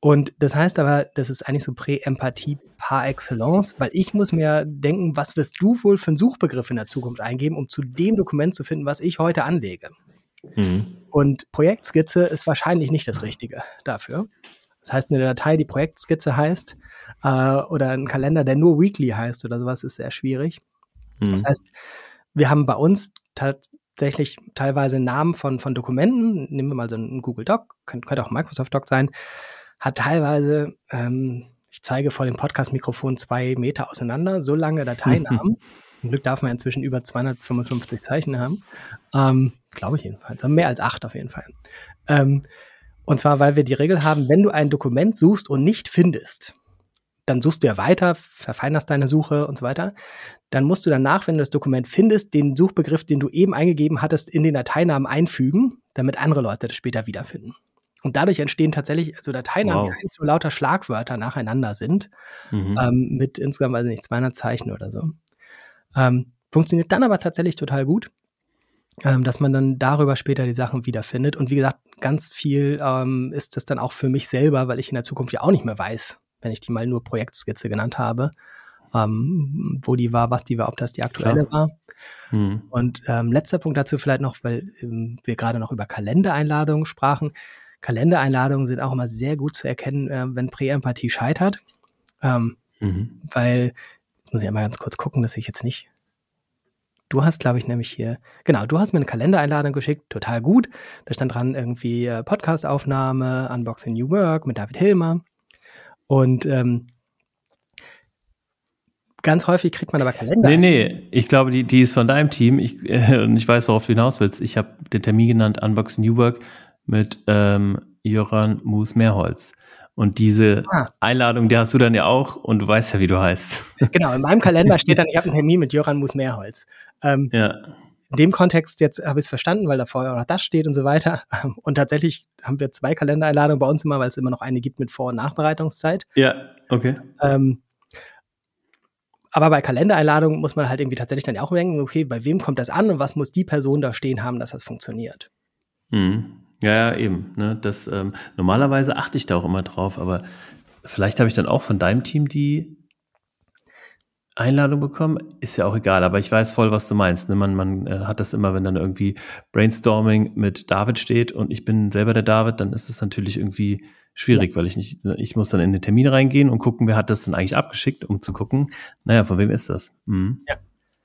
Und das heißt aber, das ist eigentlich so Prä-Empathie par excellence, weil ich muss mir denken, was wirst du wohl für einen Suchbegriff in der Zukunft eingeben, um zu dem Dokument zu finden, was ich heute anlege. Mhm. Und Projektskizze ist wahrscheinlich nicht das Richtige dafür. Das heißt, eine Datei, die Projektskizze heißt, äh, oder ein Kalender, der nur Weekly heißt oder sowas, ist sehr schwierig. Mhm. Das heißt, wir haben bei uns tatsächlich teilweise Namen von, von Dokumenten, nehmen wir mal so einen Google Doc, könnte, könnte auch ein Microsoft Doc sein, hat teilweise, ähm, ich zeige vor dem Podcast-Mikrofon zwei Meter auseinander, so lange Dateinamen. Zum Glück darf man inzwischen über zweihundertfünfundfünfzig Zeichen haben. Ähm, Glaube ich jedenfalls. Mehr als acht auf jeden Fall. Ähm, und zwar, weil wir die Regel haben, wenn du ein Dokument suchst und nicht findest, dann suchst du ja weiter, verfeinerst deine Suche und so weiter. Dann musst du danach, wenn du das Dokument findest, den Suchbegriff, den du eben eingegeben hattest, in den Dateinamen einfügen, damit andere Leute das später wiederfinden. Und dadurch entstehen tatsächlich also Dateinamen, wow. die eigentlich so lauter Schlagwörter nacheinander sind, mhm. ähm, mit insgesamt, also nicht zweihundert Zeichen oder so. Ähm, funktioniert dann aber tatsächlich total gut, ähm, dass man dann darüber später die Sachen wiederfindet. Und wie gesagt, ganz viel ähm, ist das dann auch für mich selber, weil ich in der Zukunft ja auch nicht mehr weiß, wenn ich die mal nur Projektskizze genannt habe, ähm, wo die war, was die war, ob das die aktuelle Klar. war. Mhm. Und ähm, letzter Punkt dazu vielleicht noch, weil ähm, wir gerade noch über Kalendereinladungen sprachen. Kalendereinladungen sind auch immer sehr gut zu erkennen, äh, wenn Präempathie scheitert. Ähm, mhm. Weil, jetzt muss ich einmal ganz kurz gucken, dass ich jetzt nicht... Du hast, glaube ich, nämlich hier... Genau, du hast mir eine Kalendereinladung geschickt, total gut. Da stand dran irgendwie äh, Podcast-Aufnahme, Unboxing New Work mit David Hilmer. Und ähm, ganz häufig kriegt man aber Kalender. Nee, nee, ich glaube, die, die ist von deinem Team. Ich, äh, und ich weiß, worauf du hinaus willst. Ich habe den Termin genannt, Unboxing New Work, mit ähm, Jöran Mus-Mehrholz. Und diese ah. Einladung, die hast du dann ja auch und du weißt ja, wie du heißt. Genau, in meinem Kalender steht dann, ich habe einen Termin mit Jöran Mus-Mehrholz. Ähm, ja. In dem Kontext jetzt habe ich es verstanden, weil da vorher auch noch das steht und so weiter. Und tatsächlich haben wir zwei Kalendereinladungen bei uns immer, weil es immer noch eine gibt mit Vor- und Nachbereitungszeit. Ja, okay. Ähm, aber bei Kalendereinladungen muss man halt irgendwie tatsächlich dann auch denken, okay, bei wem kommt das an und was muss die Person da stehen haben, dass das funktioniert? Mhm. Ja, ja, eben. Ne? Das, ähm, normalerweise achte ich da auch immer drauf, aber vielleicht habe ich dann auch von deinem Team die Einladung bekommen. Ist ja auch egal, aber ich weiß voll, was du meinst. Ne? Man, man äh, hat das immer, wenn dann irgendwie Brainstorming mit David steht und ich bin selber der David, dann ist das natürlich irgendwie schwierig, ja. weil ich nicht, ich muss dann in den Termin reingehen und gucken, wer hat das denn eigentlich abgeschickt, um zu gucken, naja, von wem ist das? Mhm. Ja.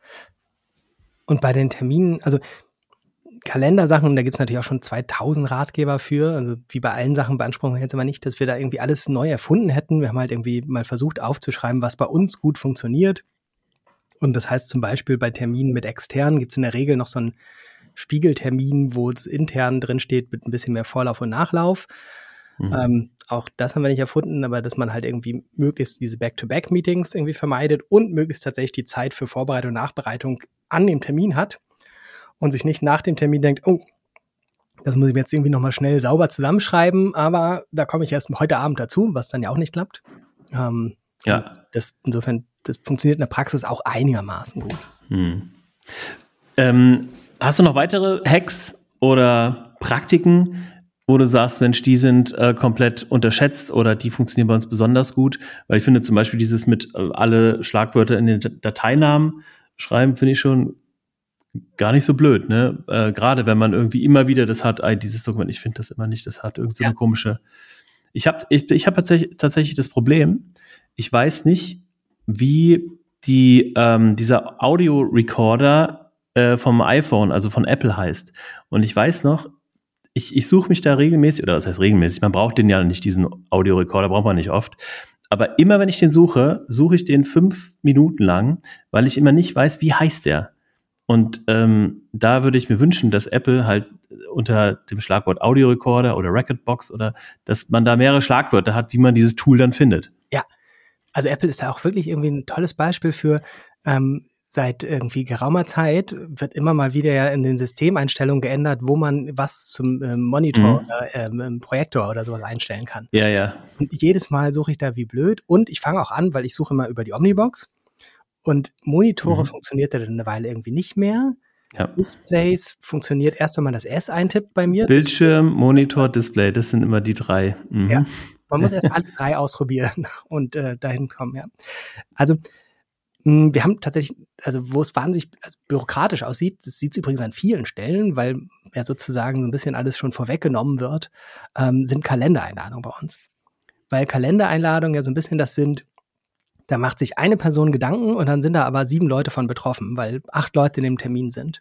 Und bei den Terminen, also Kalendersachen, da gibt es natürlich auch schon zweitausend Ratgeber für, also wie bei allen Sachen beanspruchen wir jetzt aber nicht, dass wir da irgendwie alles neu erfunden hätten. Wir haben halt irgendwie mal versucht aufzuschreiben, was bei uns gut funktioniert. Und das heißt zum Beispiel bei Terminen mit externen gibt es in der Regel noch so einen Spiegeltermin, wo es intern drin steht mit ein bisschen mehr Vorlauf und Nachlauf. Mhm. Ähm, auch das haben wir nicht erfunden, aber dass man halt irgendwie möglichst diese Back-to-Back-Meetings irgendwie vermeidet und möglichst tatsächlich die Zeit für Vorbereitung und Nachbereitung an dem Termin hat. Und sich nicht nach dem Termin denkt, oh, das muss ich mir jetzt irgendwie nochmal schnell sauber zusammenschreiben, aber da komme ich erst heute Abend dazu, was dann ja auch nicht klappt. Ähm, ja. Das, insofern, das funktioniert in der Praxis auch einigermaßen gut. Hm. Ähm, hast du noch weitere Hacks oder Praktiken, wo du sagst, Mensch, die sind äh, komplett unterschätzt oder die funktionieren bei uns besonders gut? Weil ich finde zum Beispiel dieses mit äh, alle Schlagwörter in den Dateinamen schreiben, finde ich schon gar nicht so blöd, ne? Äh, gerade wenn man irgendwie immer wieder das hat, dieses Dokument, ich finde das immer nicht, das hat irgendwie so eine ja. komische. Ich habe ich, ich hab tatsächlich, tatsächlich das Problem, ich weiß nicht, wie die ähm, dieser Audio-Recorder äh, vom iPhone, also von Apple heißt. Und ich weiß noch, ich, ich suche mich da regelmäßig, oder was heißt regelmäßig, man braucht den ja nicht, diesen Audio-Recorder, braucht man nicht oft. Aber immer wenn ich den suche, suche ich den fünf Minuten lang, weil ich immer nicht weiß, wie heißt der. Und ähm, da würde ich mir wünschen, dass Apple halt unter dem Schlagwort Audiorecorder oder Recordbox oder dass man da mehrere Schlagwörter hat, wie man dieses Tool dann findet. Ja, also Apple ist da auch wirklich irgendwie ein tolles Beispiel für, ähm, seit irgendwie geraumer Zeit wird immer mal wieder ja in den Systemeinstellungen geändert, wo man was zum ähm, Monitor mhm. oder ähm, Projektor oder sowas einstellen kann. Ja, ja. Und jedes Mal suche ich da wie blöd und ich fange auch an, weil ich suche immer über die Omnibox. Und Monitore mhm. funktionierte dann eine Weile irgendwie nicht mehr. Ja. Displays funktioniert erst, wenn man das S eintippt bei mir. Bildschirm, Monitor, Display, das sind immer die drei. Mhm. Ja. man muss erst alle drei ausprobieren und äh, dahin kommen, ja. Also mh, wir haben tatsächlich, also wo es wahnsinnig also bürokratisch aussieht, das sieht es übrigens an vielen Stellen, weil ja sozusagen so ein bisschen alles schon vorweggenommen wird, ähm, sind Kalendereinladungen bei uns. Weil Kalendereinladungen ja so ein bisschen das sind, da macht sich eine Person Gedanken und dann sind da aber sieben Leute von betroffen, weil acht Leute in dem Termin sind.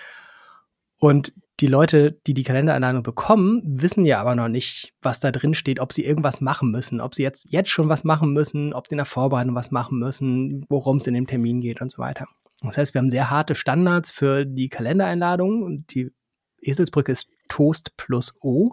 Und die Leute, die die Kalendereinladung bekommen, wissen ja aber noch nicht, was da drin steht, ob sie irgendwas machen müssen, ob sie jetzt, jetzt schon was machen müssen, ob sie in der Vorbereitung was machen müssen, worum es in dem Termin geht und so weiter. Das heißt, wir haben sehr harte Standards für die Kalendereinladung und die Eselsbrücke ist Toast plus O.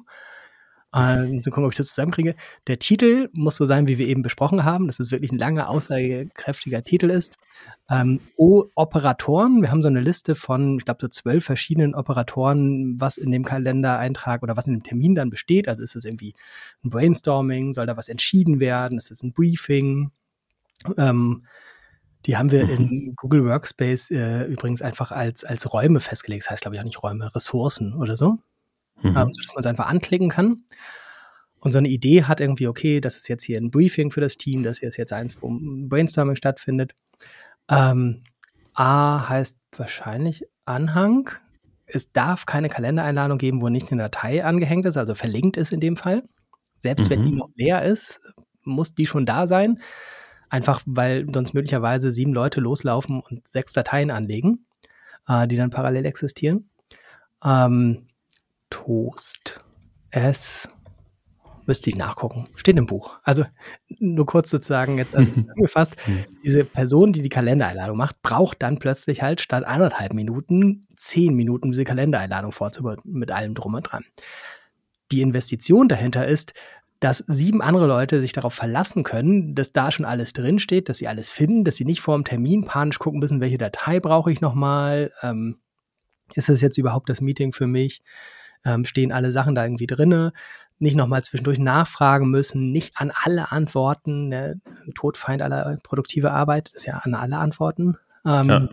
Ähm, so gucken, ob ich das zusammenkriege. Der Titel muss so sein, wie wir eben besprochen haben, dass es wirklich ein langer, aussagekräftiger Titel ist. Ähm, O, Operatoren. Wir haben so eine Liste von, ich glaube, so zwölf verschiedenen Operatoren, was in dem Kalendereintrag oder was in dem Termin dann besteht. Also ist es irgendwie ein Brainstorming, soll da was entschieden werden, ist es ein Briefing? Ähm, die haben wir mhm. in Google Workspace äh, übrigens einfach als, als Räume festgelegt. Das heißt, glaube ich, auch nicht Räume, Ressourcen oder so. Mhm. Ähm, sodass man es einfach anklicken kann. Und so eine Idee hat irgendwie, okay, das ist jetzt hier ein Briefing für das Team, das hier ist jetzt eins, wo ein Brainstorming stattfindet. Ähm, A heißt wahrscheinlich Anhang. Es darf keine Kalendereinladung geben, wo nicht eine Datei angehängt ist, also verlinkt ist in dem Fall. Selbst mhm. wenn die noch leer ist, muss die schon da sein. Einfach, weil sonst möglicherweise sieben Leute loslaufen und sechs Dateien anlegen, äh, die dann parallel existieren. Ähm, Toast. S. Müsste ich nachgucken. Steht im Buch. Also nur kurz sozusagen jetzt also angefasst. Diese Person, die die Kalendereinladung macht, braucht dann plötzlich halt statt anderthalb Minuten zehn Minuten, diese Kalendereinladung vorzubereiten mit allem drum und dran. Die Investition dahinter ist, dass sieben andere Leute sich darauf verlassen können, dass da schon alles drinsteht, dass sie alles finden, dass sie nicht vor dem Termin panisch gucken müssen, welche Datei brauche ich nochmal, ähm, ist das jetzt überhaupt das Meeting für mich? Ähm, stehen alle Sachen da irgendwie drinne, nicht nochmal zwischendurch nachfragen müssen, nicht an alle antworten, ne? Todfeind aller produktive Arbeit ist ja an alle antworten. Ähm, ja.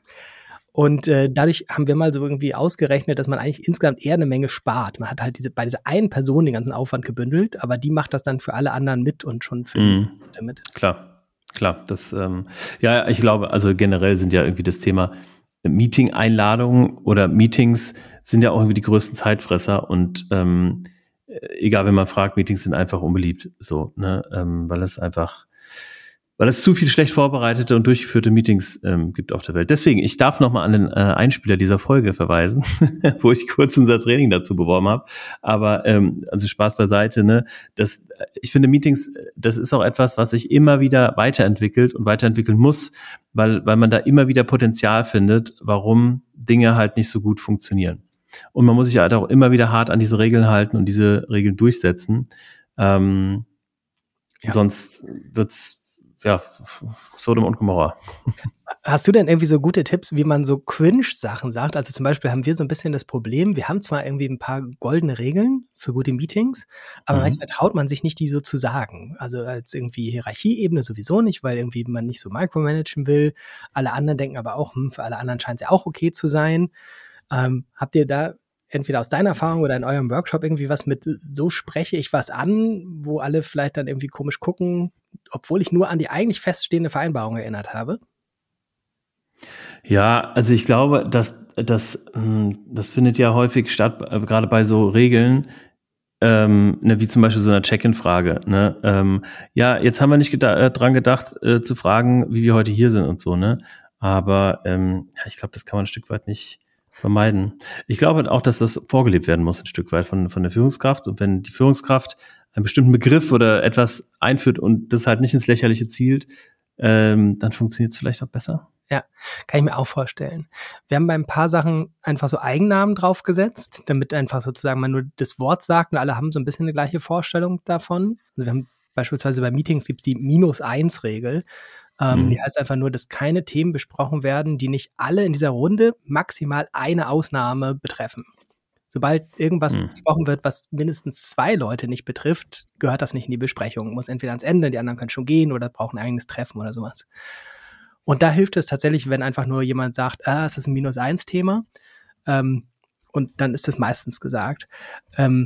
Und äh, dadurch haben wir mal so irgendwie ausgerechnet, dass man eigentlich insgesamt eher eine Menge spart. Man hat halt diese bei dieser einen Person den ganzen Aufwand gebündelt, aber die macht das dann für alle anderen mit und schon für mm, die Leute mit. Klar, klar. Das, ähm, ja, ich glaube, also generell sind ja irgendwie das Thema Meeting-Einladungen oder Meetings sind ja auch irgendwie die größten Zeitfresser und ähm, egal, wenn man fragt, Meetings sind einfach unbeliebt, so, ne, ähm, weil es einfach, weil es zu viel schlecht vorbereitete und durchgeführte Meetings ähm, gibt auf der Welt. Deswegen, ich darf nochmal an den äh, Einspieler dieser Folge verweisen, wo ich kurz unser Training dazu beworben habe. Aber ähm, also Spaß beiseite, ne? Das, ich finde Meetings, das ist auch etwas, was sich immer wieder weiterentwickelt und weiterentwickeln muss, weil weil man da immer wieder Potenzial findet, warum Dinge halt nicht so gut funktionieren. Und man muss sich halt auch immer wieder hart an diese Regeln halten und diese Regeln durchsetzen. Ähm, ja. Sonst wird's ja, Sodom und Gomorra. Hast du denn irgendwie so gute Tipps, wie man so Cringe-Sachen sagt? Also zum Beispiel haben wir so ein bisschen das Problem, wir haben zwar irgendwie ein paar goldene Regeln für gute Meetings, aber mhm. manchmal traut man sich nicht, die so zu sagen. Also als irgendwie Hierarchieebene sowieso nicht, weil irgendwie man nicht so micromanagen will. Alle anderen denken aber auch, hm, für alle anderen scheint es ja auch okay zu sein. Ähm, habt ihr da entweder aus deiner Erfahrung oder in eurem Workshop irgendwie was mit, so spreche ich was an, wo alle vielleicht dann irgendwie komisch gucken, obwohl ich nur an die eigentlich feststehende Vereinbarung erinnert habe? Ja, also ich glaube, dass das, das findet ja häufig statt, gerade bei so Regeln, ähm, ne, wie zum Beispiel so einer Check-in-Frage. Ne? Ähm, ja, jetzt haben wir nicht geda- äh, dran gedacht, äh, zu fragen, wie wir heute hier sind und so, ne? Aber ähm, ja, ich glaube, das kann man ein Stück weit nicht vermeiden. Ich glaube auch, dass das vorgelebt werden muss, ein Stück weit von, von der Führungskraft. Und wenn die Führungskraft einen bestimmten Begriff oder etwas einführt und das halt nicht ins Lächerliche zielt, ähm, dann funktioniert es vielleicht auch besser. Ja, kann ich mir auch vorstellen. Wir haben bei ein paar Sachen einfach so Eigennamen draufgesetzt, damit einfach sozusagen man nur das Wort sagt und alle haben so ein bisschen eine gleiche Vorstellung davon. Also wir haben beispielsweise bei Meetings gibt es die Minus-Eins-Regel. Ähm, mhm. Die heißt einfach nur, dass keine Themen besprochen werden, die nicht alle in dieser Runde maximal eine Ausnahme betreffen. Sobald irgendwas mhm. besprochen wird, was mindestens zwei Leute nicht betrifft, gehört das nicht in die Besprechung. Muss entweder ans Ende, die anderen können schon gehen oder brauchen ein eigenes Treffen oder sowas. Und da hilft es tatsächlich, wenn einfach nur jemand sagt, ah, es ist ein Minus-Eins-Thema. Ähm, und dann ist das meistens gesagt. Ähm,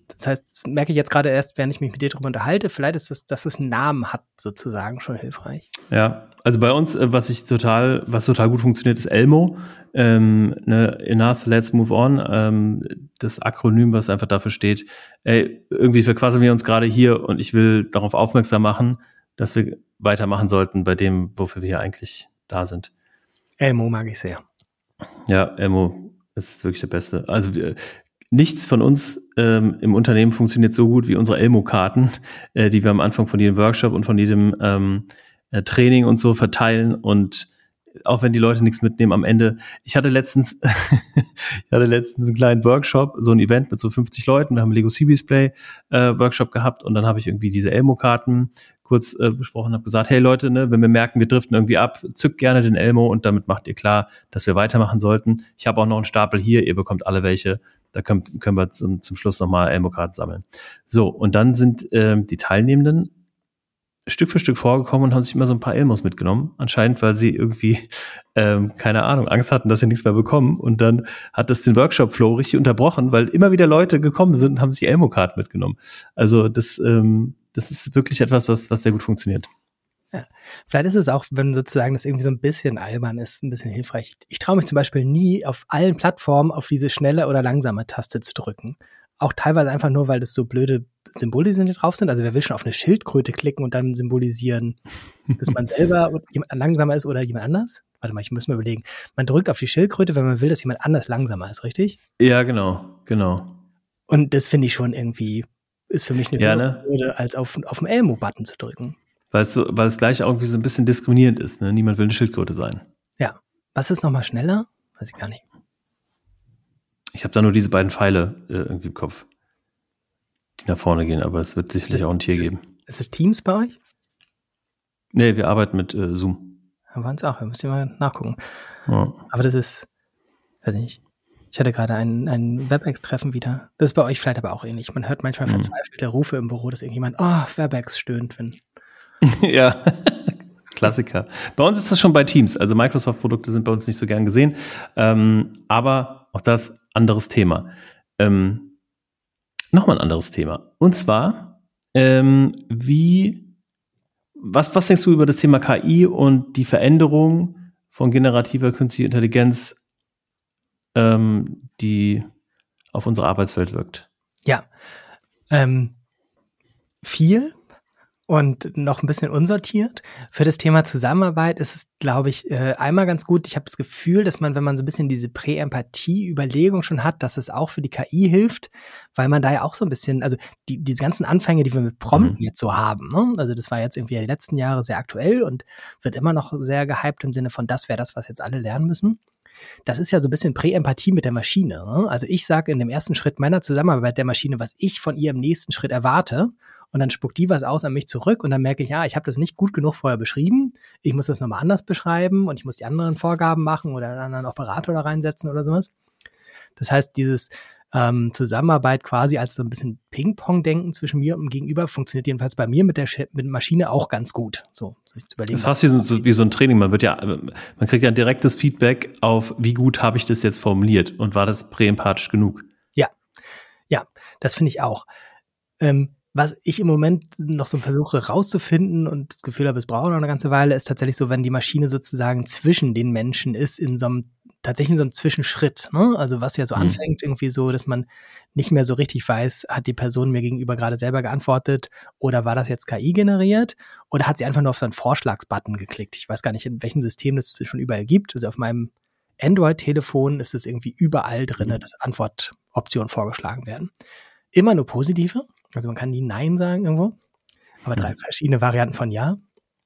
Das heißt, das merke ich jetzt gerade erst, während ich mich mit dir darüber unterhalte. Vielleicht ist es, dass es einen Namen hat, sozusagen schon hilfreich. Ja, also bei uns, was ich total, was total gut funktioniert, ist Elmo. Ähm, ne, Enough, Let's Move On. Ähm, das Akronym, was einfach dafür steht, ey, irgendwie verquasseln wir uns gerade hier und ich will darauf aufmerksam machen, dass wir weitermachen sollten bei dem, wofür wir hier eigentlich da sind. Elmo mag ich sehr. Ja, Elmo ist wirklich der Beste. Also wir, nichts von uns ähm, im Unternehmen funktioniert so gut wie unsere Elmo-Karten, äh, die wir am Anfang von jedem Workshop und von jedem ähm, äh, Training und so verteilen. Und auch wenn die Leute nichts mitnehmen, am Ende, ich hatte letztens ich hatte letztens einen kleinen Workshop, so ein Event mit so fünfzig Leuten, wir haben einen Lego Sea-Display äh, Workshop gehabt und dann habe ich irgendwie diese Elmo-Karten kurz äh, besprochen, habe gesagt, hey Leute, ne, wenn wir merken, wir driften irgendwie ab, zückt gerne den Elmo und damit macht ihr klar, dass wir weitermachen sollten. Ich habe auch noch einen Stapel hier, ihr bekommt alle welche, da können, können wir zum, zum Schluss nochmal Elmo-Karten sammeln. So, und dann sind ähm, die Teilnehmenden Stück für Stück vorgekommen und haben sich immer so ein paar Elmos mitgenommen. Anscheinend, weil sie irgendwie, ähm, keine Ahnung, Angst hatten, dass sie nichts mehr bekommen. Und dann hat das den Workshop-Flow richtig unterbrochen, weil immer wieder Leute gekommen sind und haben sich Elmo-Karten mitgenommen. Also das, ähm, das ist wirklich etwas, was, was sehr gut funktioniert. Ja. Vielleicht ist es auch, wenn sozusagen das irgendwie so ein bisschen albern ist, ein bisschen hilfreich. Ich traue mich zum Beispiel nie, auf allen Plattformen auf diese schnelle oder langsame Taste zu drücken. Auch teilweise einfach nur, weil das so blöde Symbole sind, die drauf sind. Also wer will schon auf eine Schildkröte klicken und dann symbolisieren, dass man selber jemand langsamer ist oder jemand anders? Warte mal, ich muss mir überlegen. Man drückt auf die Schildkröte, wenn man will, dass jemand anders langsamer ist, richtig? Ja, genau, genau. Und das finde ich schon irgendwie, ist für mich eine ja, höhere Hürde, ne? als auf, auf den Elmo-Button zu drücken. Weil es, so, weil es gleich irgendwie so ein bisschen diskriminierend ist. Ne? Niemand will eine Schildkröte sein. Ja. Was ist nochmal schneller? Weiß ich gar nicht. Ich habe da nur diese beiden Pfeile äh, irgendwie im Kopf, die nach vorne gehen, aber es wird sicherlich ist, auch ein Tier ist, geben. Ist es Teams bei euch? Nee, wir arbeiten mit äh, Zoom. Da waren es auch, wir müssen mal nachgucken. Ja. Aber das ist, weiß ich nicht. Ich hatte gerade ein, ein WebEx-Treffen wieder. Das ist bei euch vielleicht aber auch ähnlich. Man hört manchmal mhm. verzweifelte Rufe im Büro, dass irgendjemand, oh, WebEx stöhnt, wenn. Ja, Klassiker. Bei uns ist das schon bei Teams. Also Microsoft-Produkte sind bei uns nicht so gern gesehen. Ähm, aber auch das anderes Thema. Ähm, Nochmal ein anderes Thema. Und zwar, ähm, wie, was, was denkst du über das Thema K I und die Veränderung von generativer künstlicher Intelligenz, ähm, die auf unsere Arbeitswelt wirkt? Ja, ähm, viel und noch ein bisschen unsortiert. Für das Thema Zusammenarbeit ist es, glaube ich, äh, einmal ganz gut. Ich habe das Gefühl, dass man, wenn man so ein bisschen diese Prä-Empathie-Überlegung schon hat, dass es auch für die K I hilft, weil man da ja auch so ein bisschen, also die, diese ganzen Anfänge, die wir mit Prompten mhm. jetzt so haben, ne? Also das war jetzt irgendwie die letzten Jahre sehr aktuell und wird immer noch sehr gehypt im Sinne von, das wäre das, was jetzt alle lernen müssen. Das ist ja so ein bisschen Prä-Empathie mit der Maschine. Ne? Also ich sage in dem ersten Schritt meiner Zusammenarbeit der Maschine, was ich von ihr im nächsten Schritt erwarte. Und dann spuckt die was aus an mich zurück und dann merke ich, ja, ich habe das nicht gut genug vorher beschrieben. Ich muss das nochmal anders beschreiben und ich muss die anderen Vorgaben machen oder einen anderen Operator da reinsetzen oder sowas. Das heißt, dieses ähm, Zusammenarbeit quasi als so ein bisschen Ping-Pong-Denken zwischen mir und dem Gegenüber funktioniert jedenfalls bei mir mit der, Sch- mit der Maschine auch ganz gut. So, sich zu überlegen, das ist fast wie so, wie so ein Training. Man wird ja, man kriegt ja ein direktes Feedback auf, wie gut habe ich das jetzt formuliert und war das präempathisch genug? Ja, ja, das finde ich auch. Ähm, Was ich im Moment noch so versuche rauszufinden und das Gefühl habe, es braucht noch eine ganze Weile, ist tatsächlich so, wenn die Maschine sozusagen zwischen den Menschen ist, in so einem, tatsächlich in so einem Zwischenschritt. Ne? Also was ja so mhm. anfängt, irgendwie so, dass man nicht mehr so richtig weiß, hat die Person mir gegenüber gerade selber geantwortet oder war das jetzt K I generiert oder hat sie einfach nur auf so einen Vorschlagsbutton geklickt. Ich weiß gar nicht, in welchem System das schon überall gibt. Also auf meinem Android-Telefon ist es irgendwie überall drin, mhm. dass Antwortoptionen vorgeschlagen werden. Immer nur positive. Also man kann nie Nein sagen irgendwo, aber drei verschiedene Varianten von Ja.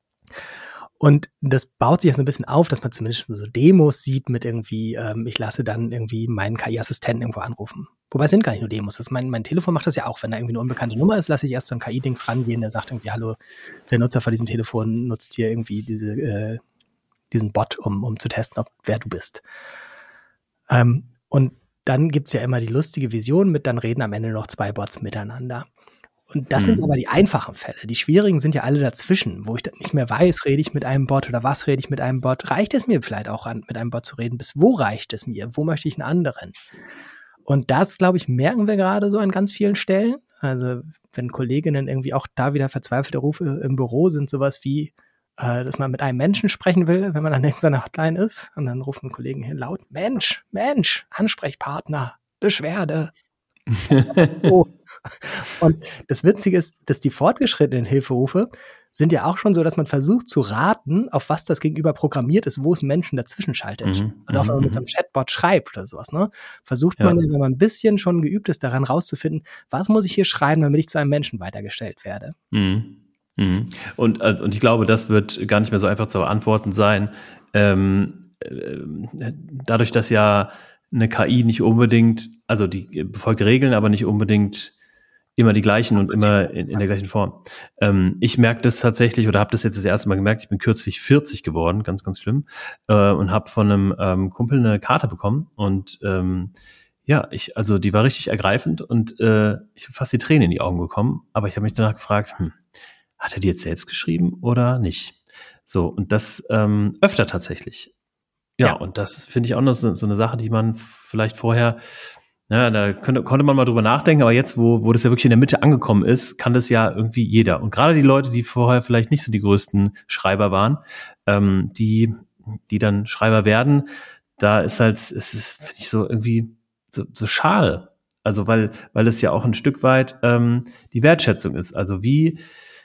Und das baut sich jetzt so ein bisschen auf, dass man zumindest so Demos sieht mit irgendwie, ähm, ich lasse dann irgendwie meinen K I-Assistenten irgendwo anrufen. Wobei es sind gar nicht nur Demos. Das mein, mein Telefon macht das ja auch. Wenn da irgendwie eine unbekannte Nummer ist, lasse ich erst so ein K I-Dings rangehen, der sagt irgendwie, hallo, der Nutzer von diesem Telefon nutzt hier irgendwie diese, äh, diesen Bot, um, um zu testen, ob wer du bist. Ähm, und dann gibt's ja immer die lustige Vision mit, dann reden am Ende noch zwei Bots miteinander. Und das hm. sind aber die einfachen Fälle. Die schwierigen sind ja alle dazwischen, wo ich dann nicht mehr weiß, rede ich mit einem Bot oder was rede ich mit einem Bot. Reicht es mir vielleicht auch an, mit einem Bot zu reden? Bis wo reicht es mir? Wo möchte ich einen anderen? Und das, glaube ich, merken wir gerade so an ganz vielen Stellen. Also wenn Kolleginnen irgendwie auch da wieder verzweifelte Rufe im Büro sind, sowas wie, äh, dass man mit einem Menschen sprechen will, wenn man an irgendeiner Hotline ist. Und dann rufen Kollegen hier laut, Mensch, Mensch, Ansprechpartner, Beschwerde. Und das Witzige ist, dass die fortgeschrittenen Hilferufe sind ja auch schon so, dass man versucht zu raten, auf was das Gegenüber programmiert ist, wo es Menschen dazwischen schaltet. Mhm. Also auch wenn man mit so einem Chatbot schreibt oder sowas, ne? Versucht man, ja. wenn man ein bisschen schon geübt ist, daran rauszufinden, was muss ich hier schreiben, damit ich zu einem Menschen weitergestellt werde. Mhm. Mhm. Und, und ich glaube, das wird gar nicht mehr so einfach zu beantworten sein. Ähm, äh, dadurch, dass ja eine K I nicht unbedingt, also die befolgt Regeln, aber nicht unbedingt immer die gleichen und immer in, in der gleichen Form. Ähm, ich merke das tatsächlich oder habe das jetzt das erste Mal gemerkt, ich bin kürzlich vierzig geworden, ganz, ganz schlimm, äh, und habe von einem ähm, Kumpel eine Karte bekommen und ähm, ja, ich, also die war richtig ergreifend und äh, ich habe fast die Tränen in die Augen bekommen, aber ich habe mich danach gefragt, hm, hat er die jetzt selbst geschrieben oder nicht? So, und das ähm, öfter tatsächlich. Ja, ja. Und das finde ich auch noch so, so eine Sache, die man vielleicht vorher, ja, da könnte, konnte man mal drüber nachdenken, aber jetzt, wo, wo das ja wirklich in der Mitte angekommen ist, kann das ja irgendwie jeder. Und gerade die Leute, die vorher vielleicht nicht so die größten Schreiber waren, ähm, die, die dann Schreiber werden, da ist halt, es ist, finde ich, so irgendwie so, so schade. Also, weil, weil es ja auch ein Stück weit ähm, die Wertschätzung ist. Also, wie,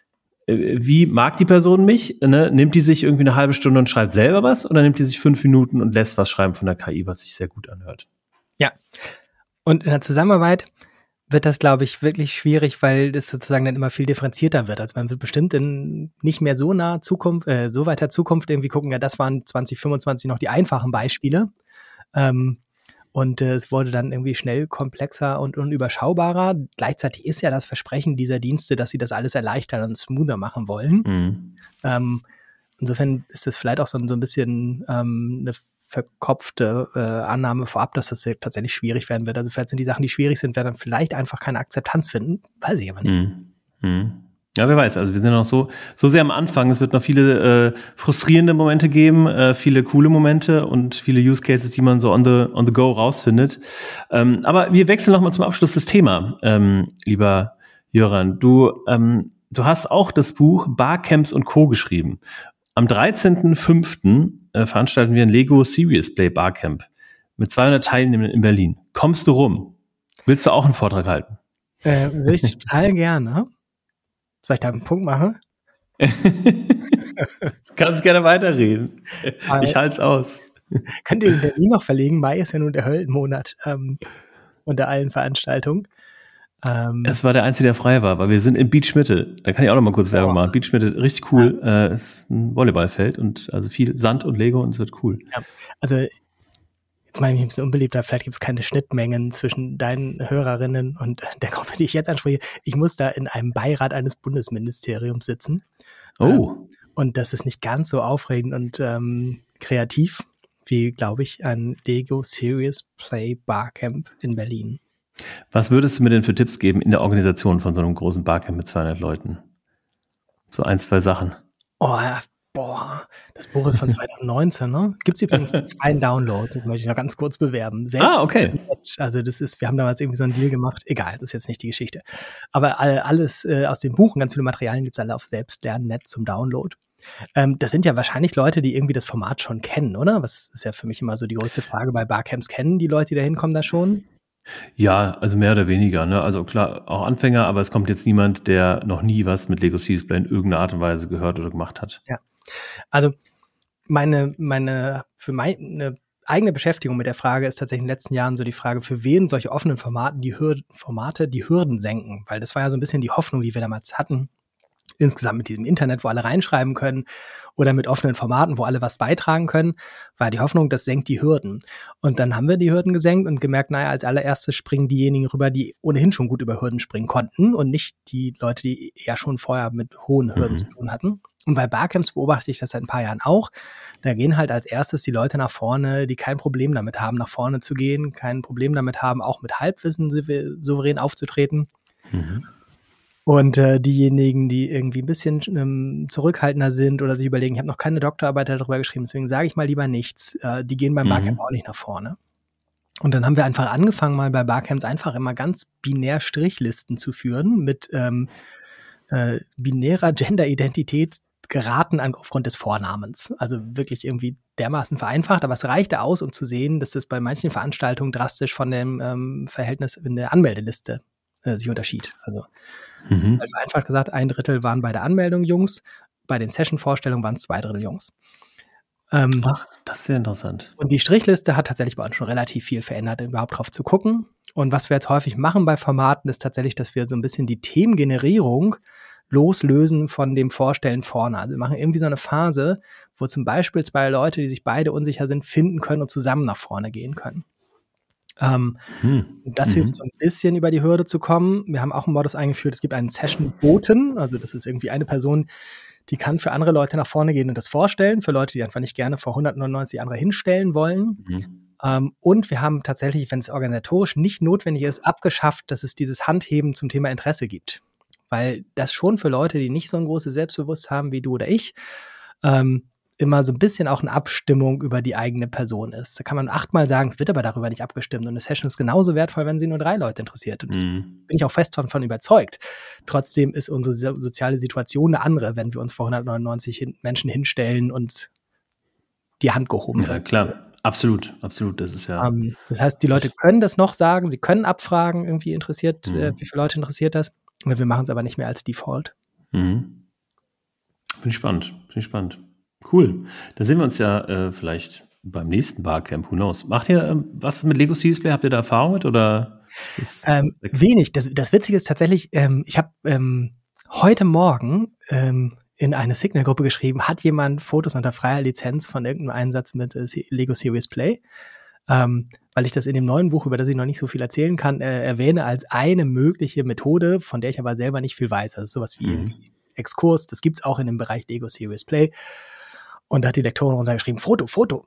wie mag die Person mich? Ne? Nimmt die sich irgendwie eine halbe Stunde und schreibt selber was oder nimmt die sich fünf Minuten und lässt was schreiben von der K I, was sich sehr gut anhört? Ja. Und in der Zusammenarbeit wird das, glaube ich, wirklich schwierig, weil das sozusagen dann immer viel differenzierter wird. Also man wird bestimmt in nicht mehr so naher Zukunft, äh, so weiter Zukunft irgendwie gucken, ja, das waren zwanzig fünfundzwanzig noch die einfachen Beispiele. Ähm, und äh, es wurde dann irgendwie schnell komplexer und unüberschaubarer. Gleichzeitig ist ja das Versprechen dieser Dienste, dass sie das alles erleichtern und smoother machen wollen. Mhm. Ähm, insofern ist das vielleicht auch so, so ein bisschen ähm, eine verkopfte äh, Annahme vorab, dass das tatsächlich schwierig werden wird. Also vielleicht sind die Sachen, die schwierig sind, werden dann vielleicht einfach keine Akzeptanz finden. Weiß ich aber nicht. Mhm. Mhm. Ja, wer weiß. Also wir sind noch so, so sehr am Anfang. Es wird noch viele äh, frustrierende Momente geben, äh, viele coole Momente und viele Use Cases, die man so on the, on the go rausfindet. Ähm, aber wir wechseln nochmal zum Abschluss des Themas, ähm, lieber Jöran. Du, ähm, du hast auch das Buch Barcamps und Co. geschrieben. Am dreizehnten fünften äh, veranstalten wir ein Lego Serious Play Barcamp mit zweihundert Teilnehmern in Berlin. Kommst du rum? Willst du auch einen Vortrag halten? Äh, will ich total gerne. Soll ich da einen Punkt machen? Kannst gerne weiterreden. Ich halte es aus. Könnt ihr in Berlin noch verlegen? Mai ist ja nun der Höllenmonat ähm, unter allen Veranstaltungen. Ähm, es war der einzige, der frei war, weil wir sind in Beach Mitte. Da kann ich auch noch mal kurz Werbung oh. machen. Beach Mitte, richtig cool. Ja. Äh, ist ein Volleyballfeld und also viel Sand und Lego und es wird cool. Ja. Also jetzt meine ich ein bisschen unbeliebter, vielleicht gibt es keine Schnittmengen zwischen deinen Hörerinnen und der Gruppe, die ich jetzt anspreche. Ich muss da in einem Beirat eines Bundesministeriums sitzen. Oh. Ähm, und das ist nicht ganz so aufregend und ähm, kreativ wie, glaube ich, ein Lego Serious Play Barcamp in Berlin. Was würdest du mir denn für Tipps geben in der Organisation von so einem großen Barcamp mit zweihundert Leuten? So ein, zwei Sachen. Oh, boah, das Buch ist von zwanzig neunzehn, ne? Gibt es übrigens einen freien Download, das möchte ich noch ganz kurz bewerben. Selbst ah, okay. Also das ist, wir haben damals irgendwie so einen Deal gemacht, egal, das ist jetzt nicht die Geschichte. Aber alles äh, aus dem Buch und ganz viele Materialien gibt es alle auf Selbstlernen Punkt net zum Download. Ähm, das sind ja wahrscheinlich Leute, die irgendwie das Format schon kennen, oder? Was ist ja für mich immer so die größte Frage bei Barcamps. Kennen die Leute, die da hinkommen, da schon? Ja, also mehr oder weniger, ne? Also klar, auch Anfänger, aber es kommt jetzt niemand, der noch nie was mit Lego Serious Play in irgendeiner Art und Weise gehört oder gemacht hat. Ja, also meine, meine, für meine eigene Beschäftigung mit der Frage ist tatsächlich in den letzten Jahren so die Frage, für wen solche offenen Formaten die Hürden, Formate die Hürden senken, weil das war ja so ein bisschen die Hoffnung, die wir damals hatten, insgesamt mit diesem Internet, wo alle reinschreiben können oder mit offenen Formaten, wo alle was beitragen können, war die Hoffnung, das senkt die Hürden. Und dann haben wir die Hürden gesenkt und gemerkt, naja, als allererstes springen diejenigen rüber, die ohnehin schon gut über Hürden springen konnten und nicht die Leute, die ja schon vorher mit hohen Hürden mhm. zu tun hatten. Und bei Barcamps beobachte ich das seit ein paar Jahren auch. Da gehen halt als erstes die Leute nach vorne, die kein Problem damit haben, nach vorne zu gehen, kein Problem damit haben, auch mit Halbwissen souverän aufzutreten. Mhm. Und äh, diejenigen, die irgendwie ein bisschen ähm, zurückhaltender sind oder sich überlegen, ich habe noch keine Doktorarbeit darüber geschrieben, deswegen sage ich mal lieber nichts, äh, die gehen beim Barcamp mhm. auch nicht nach vorne. Und dann haben wir einfach angefangen, mal bei Barcamps einfach immer ganz binär Strichlisten zu führen mit ähm, äh, binärer Gender-Identität geraten aufgrund des Vornamens. Also wirklich irgendwie dermaßen vereinfacht, aber es reichte aus, um zu sehen, dass das bei manchen Veranstaltungen drastisch von dem ähm, Verhältnis in der Anmeldeliste äh, sich unterschied. Also mhm. also vereinfacht gesagt, ein Drittel waren bei der Anmeldung Jungs, bei den Session-Vorstellungen waren es zwei Drittel Jungs. Ähm, Ach, das ist sehr interessant. Und die Strichliste hat tatsächlich bei uns schon relativ viel verändert, überhaupt drauf zu gucken. Und was wir jetzt häufig machen bei Formaten, ist tatsächlich, dass wir so ein bisschen die Themengenerierung loslösen von dem Vorstellen vorne. Also wir machen irgendwie so eine Phase, wo zum Beispiel zwei Leute, die sich beide unsicher sind, finden können und zusammen nach vorne gehen können. Ähm, hm. Das mhm. hilft so ein bisschen über die Hürde zu kommen. Wir haben auch einen Modus eingeführt, es gibt einen Session-Boten, also das ist irgendwie eine Person, die kann für andere Leute nach vorne gehen und das vorstellen, für Leute, die einfach nicht gerne vor hundertneunundneunzig andere hinstellen wollen. Mhm. Ähm, und wir haben tatsächlich, wenn es organisatorisch nicht notwendig ist, abgeschafft, dass es dieses Handheben zum Thema Interesse gibt. Weil das schon für Leute, die nicht so ein großes Selbstbewusstsein haben wie du oder ich, ähm, immer so ein bisschen auch eine Abstimmung über die eigene Person ist. Da kann man achtmal sagen, es wird aber darüber nicht abgestimmt. Und eine Session ist genauso wertvoll, wenn sie nur drei Leute interessiert. Und das mhm. bin ich auch fest davon überzeugt. Trotzdem ist unsere soziale Situation eine andere, wenn wir uns vor hundertneunundneunzig hin- Menschen hinstellen und die Hand gehoben wird. Ja, klar. Absolut, absolut. Das ist ja. Um, das heißt, die Leute können das noch sagen, sie können abfragen, irgendwie interessiert, mhm. äh, wie viele Leute interessiert das. Wir machen es aber nicht mehr als Default. Mhm. Bin ich spannend, bin ich spannend. Cool. Dann sehen wir uns ja äh, vielleicht beim nächsten Barcamp. Who knows? Macht ihr ähm, was mit Lego Serious Play? Habt ihr da Erfahrung mit? Oder ähm, wenig. Das, das Witzige ist tatsächlich, ähm, ich habe ähm, heute Morgen ähm, in eine Signal-Gruppe geschrieben, hat jemand Fotos unter freier Lizenz von irgendeinem Einsatz mit äh, Lego Serious Play? Ähm, weil ich das in dem neuen Buch, über das ich noch nicht so viel erzählen kann, äh, erwähne als eine mögliche Methode, von der ich aber selber nicht viel weiß. Also sowas wie mhm. irgendwie Exkurs, das gibt's auch in dem Bereich Lego Serious Play. Und da hat die Lektorin runtergeschrieben, Foto, Foto.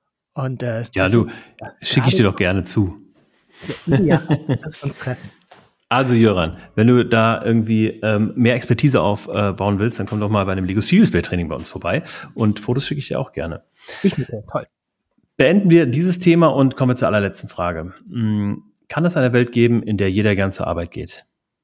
Und äh, ja, du, ja, schicke ich dir doch gerne zu. So, ja, dass wir uns treffen. Also Jöran, wenn du da irgendwie ähm, mehr Expertise aufbauen äh, willst, dann komm doch mal bei einem Lego Serious Play Training bei uns vorbei. Und Fotos schicke ich dir auch gerne. Ich mit dir, toll. Beenden wir dieses Thema und kommen wir zur allerletzten Frage. Kann es eine Welt geben, in der jeder gern zur Arbeit geht?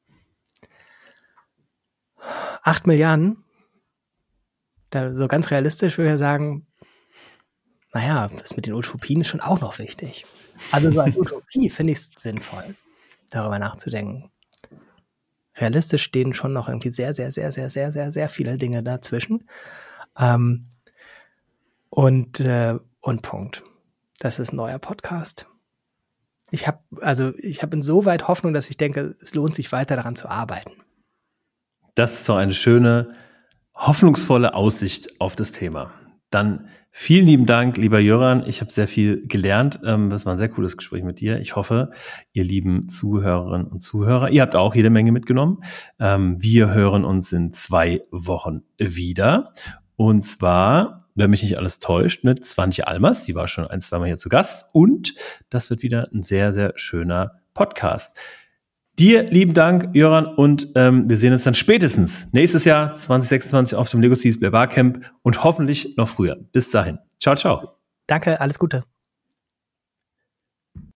Acht Milliarden? Da, so ganz realistisch würde ich sagen, naja, das mit den Utopien ist schon auch noch wichtig. Also so als Utopie finde ich es sinnvoll, darüber nachzudenken. Realistisch stehen schon noch irgendwie sehr, sehr, sehr, sehr, sehr, sehr, sehr viele Dinge dazwischen. Ähm, und äh, Und Punkt. Das ist ein neuer Podcast. Ich habe also ich habe insoweit Hoffnung, dass ich denke, es lohnt sich weiter daran zu arbeiten. Das ist doch eine schöne, hoffnungsvolle Aussicht auf das Thema. Dann vielen lieben Dank, lieber Jöran. Ich habe sehr viel gelernt. Das war ein sehr cooles Gespräch mit dir. Ich hoffe, ihr lieben Zuhörerinnen und Zuhörer, ihr habt auch jede Menge mitgenommen. Wir hören uns in zwei Wochen wieder. Und zwar, wenn mich nicht alles täuscht, mit Swantje Almers. Die war schon ein, zweimal hier zu Gast. Und das wird wieder ein sehr, sehr schöner Podcast. Dir lieben Dank, Jöran. Und ähm, wir sehen uns dann spätestens nächstes Jahr zwanzig sechsundzwanzig auf dem Lego Serious Play Barcamp und hoffentlich noch früher. Bis dahin. Ciao, ciao. Danke, alles Gute.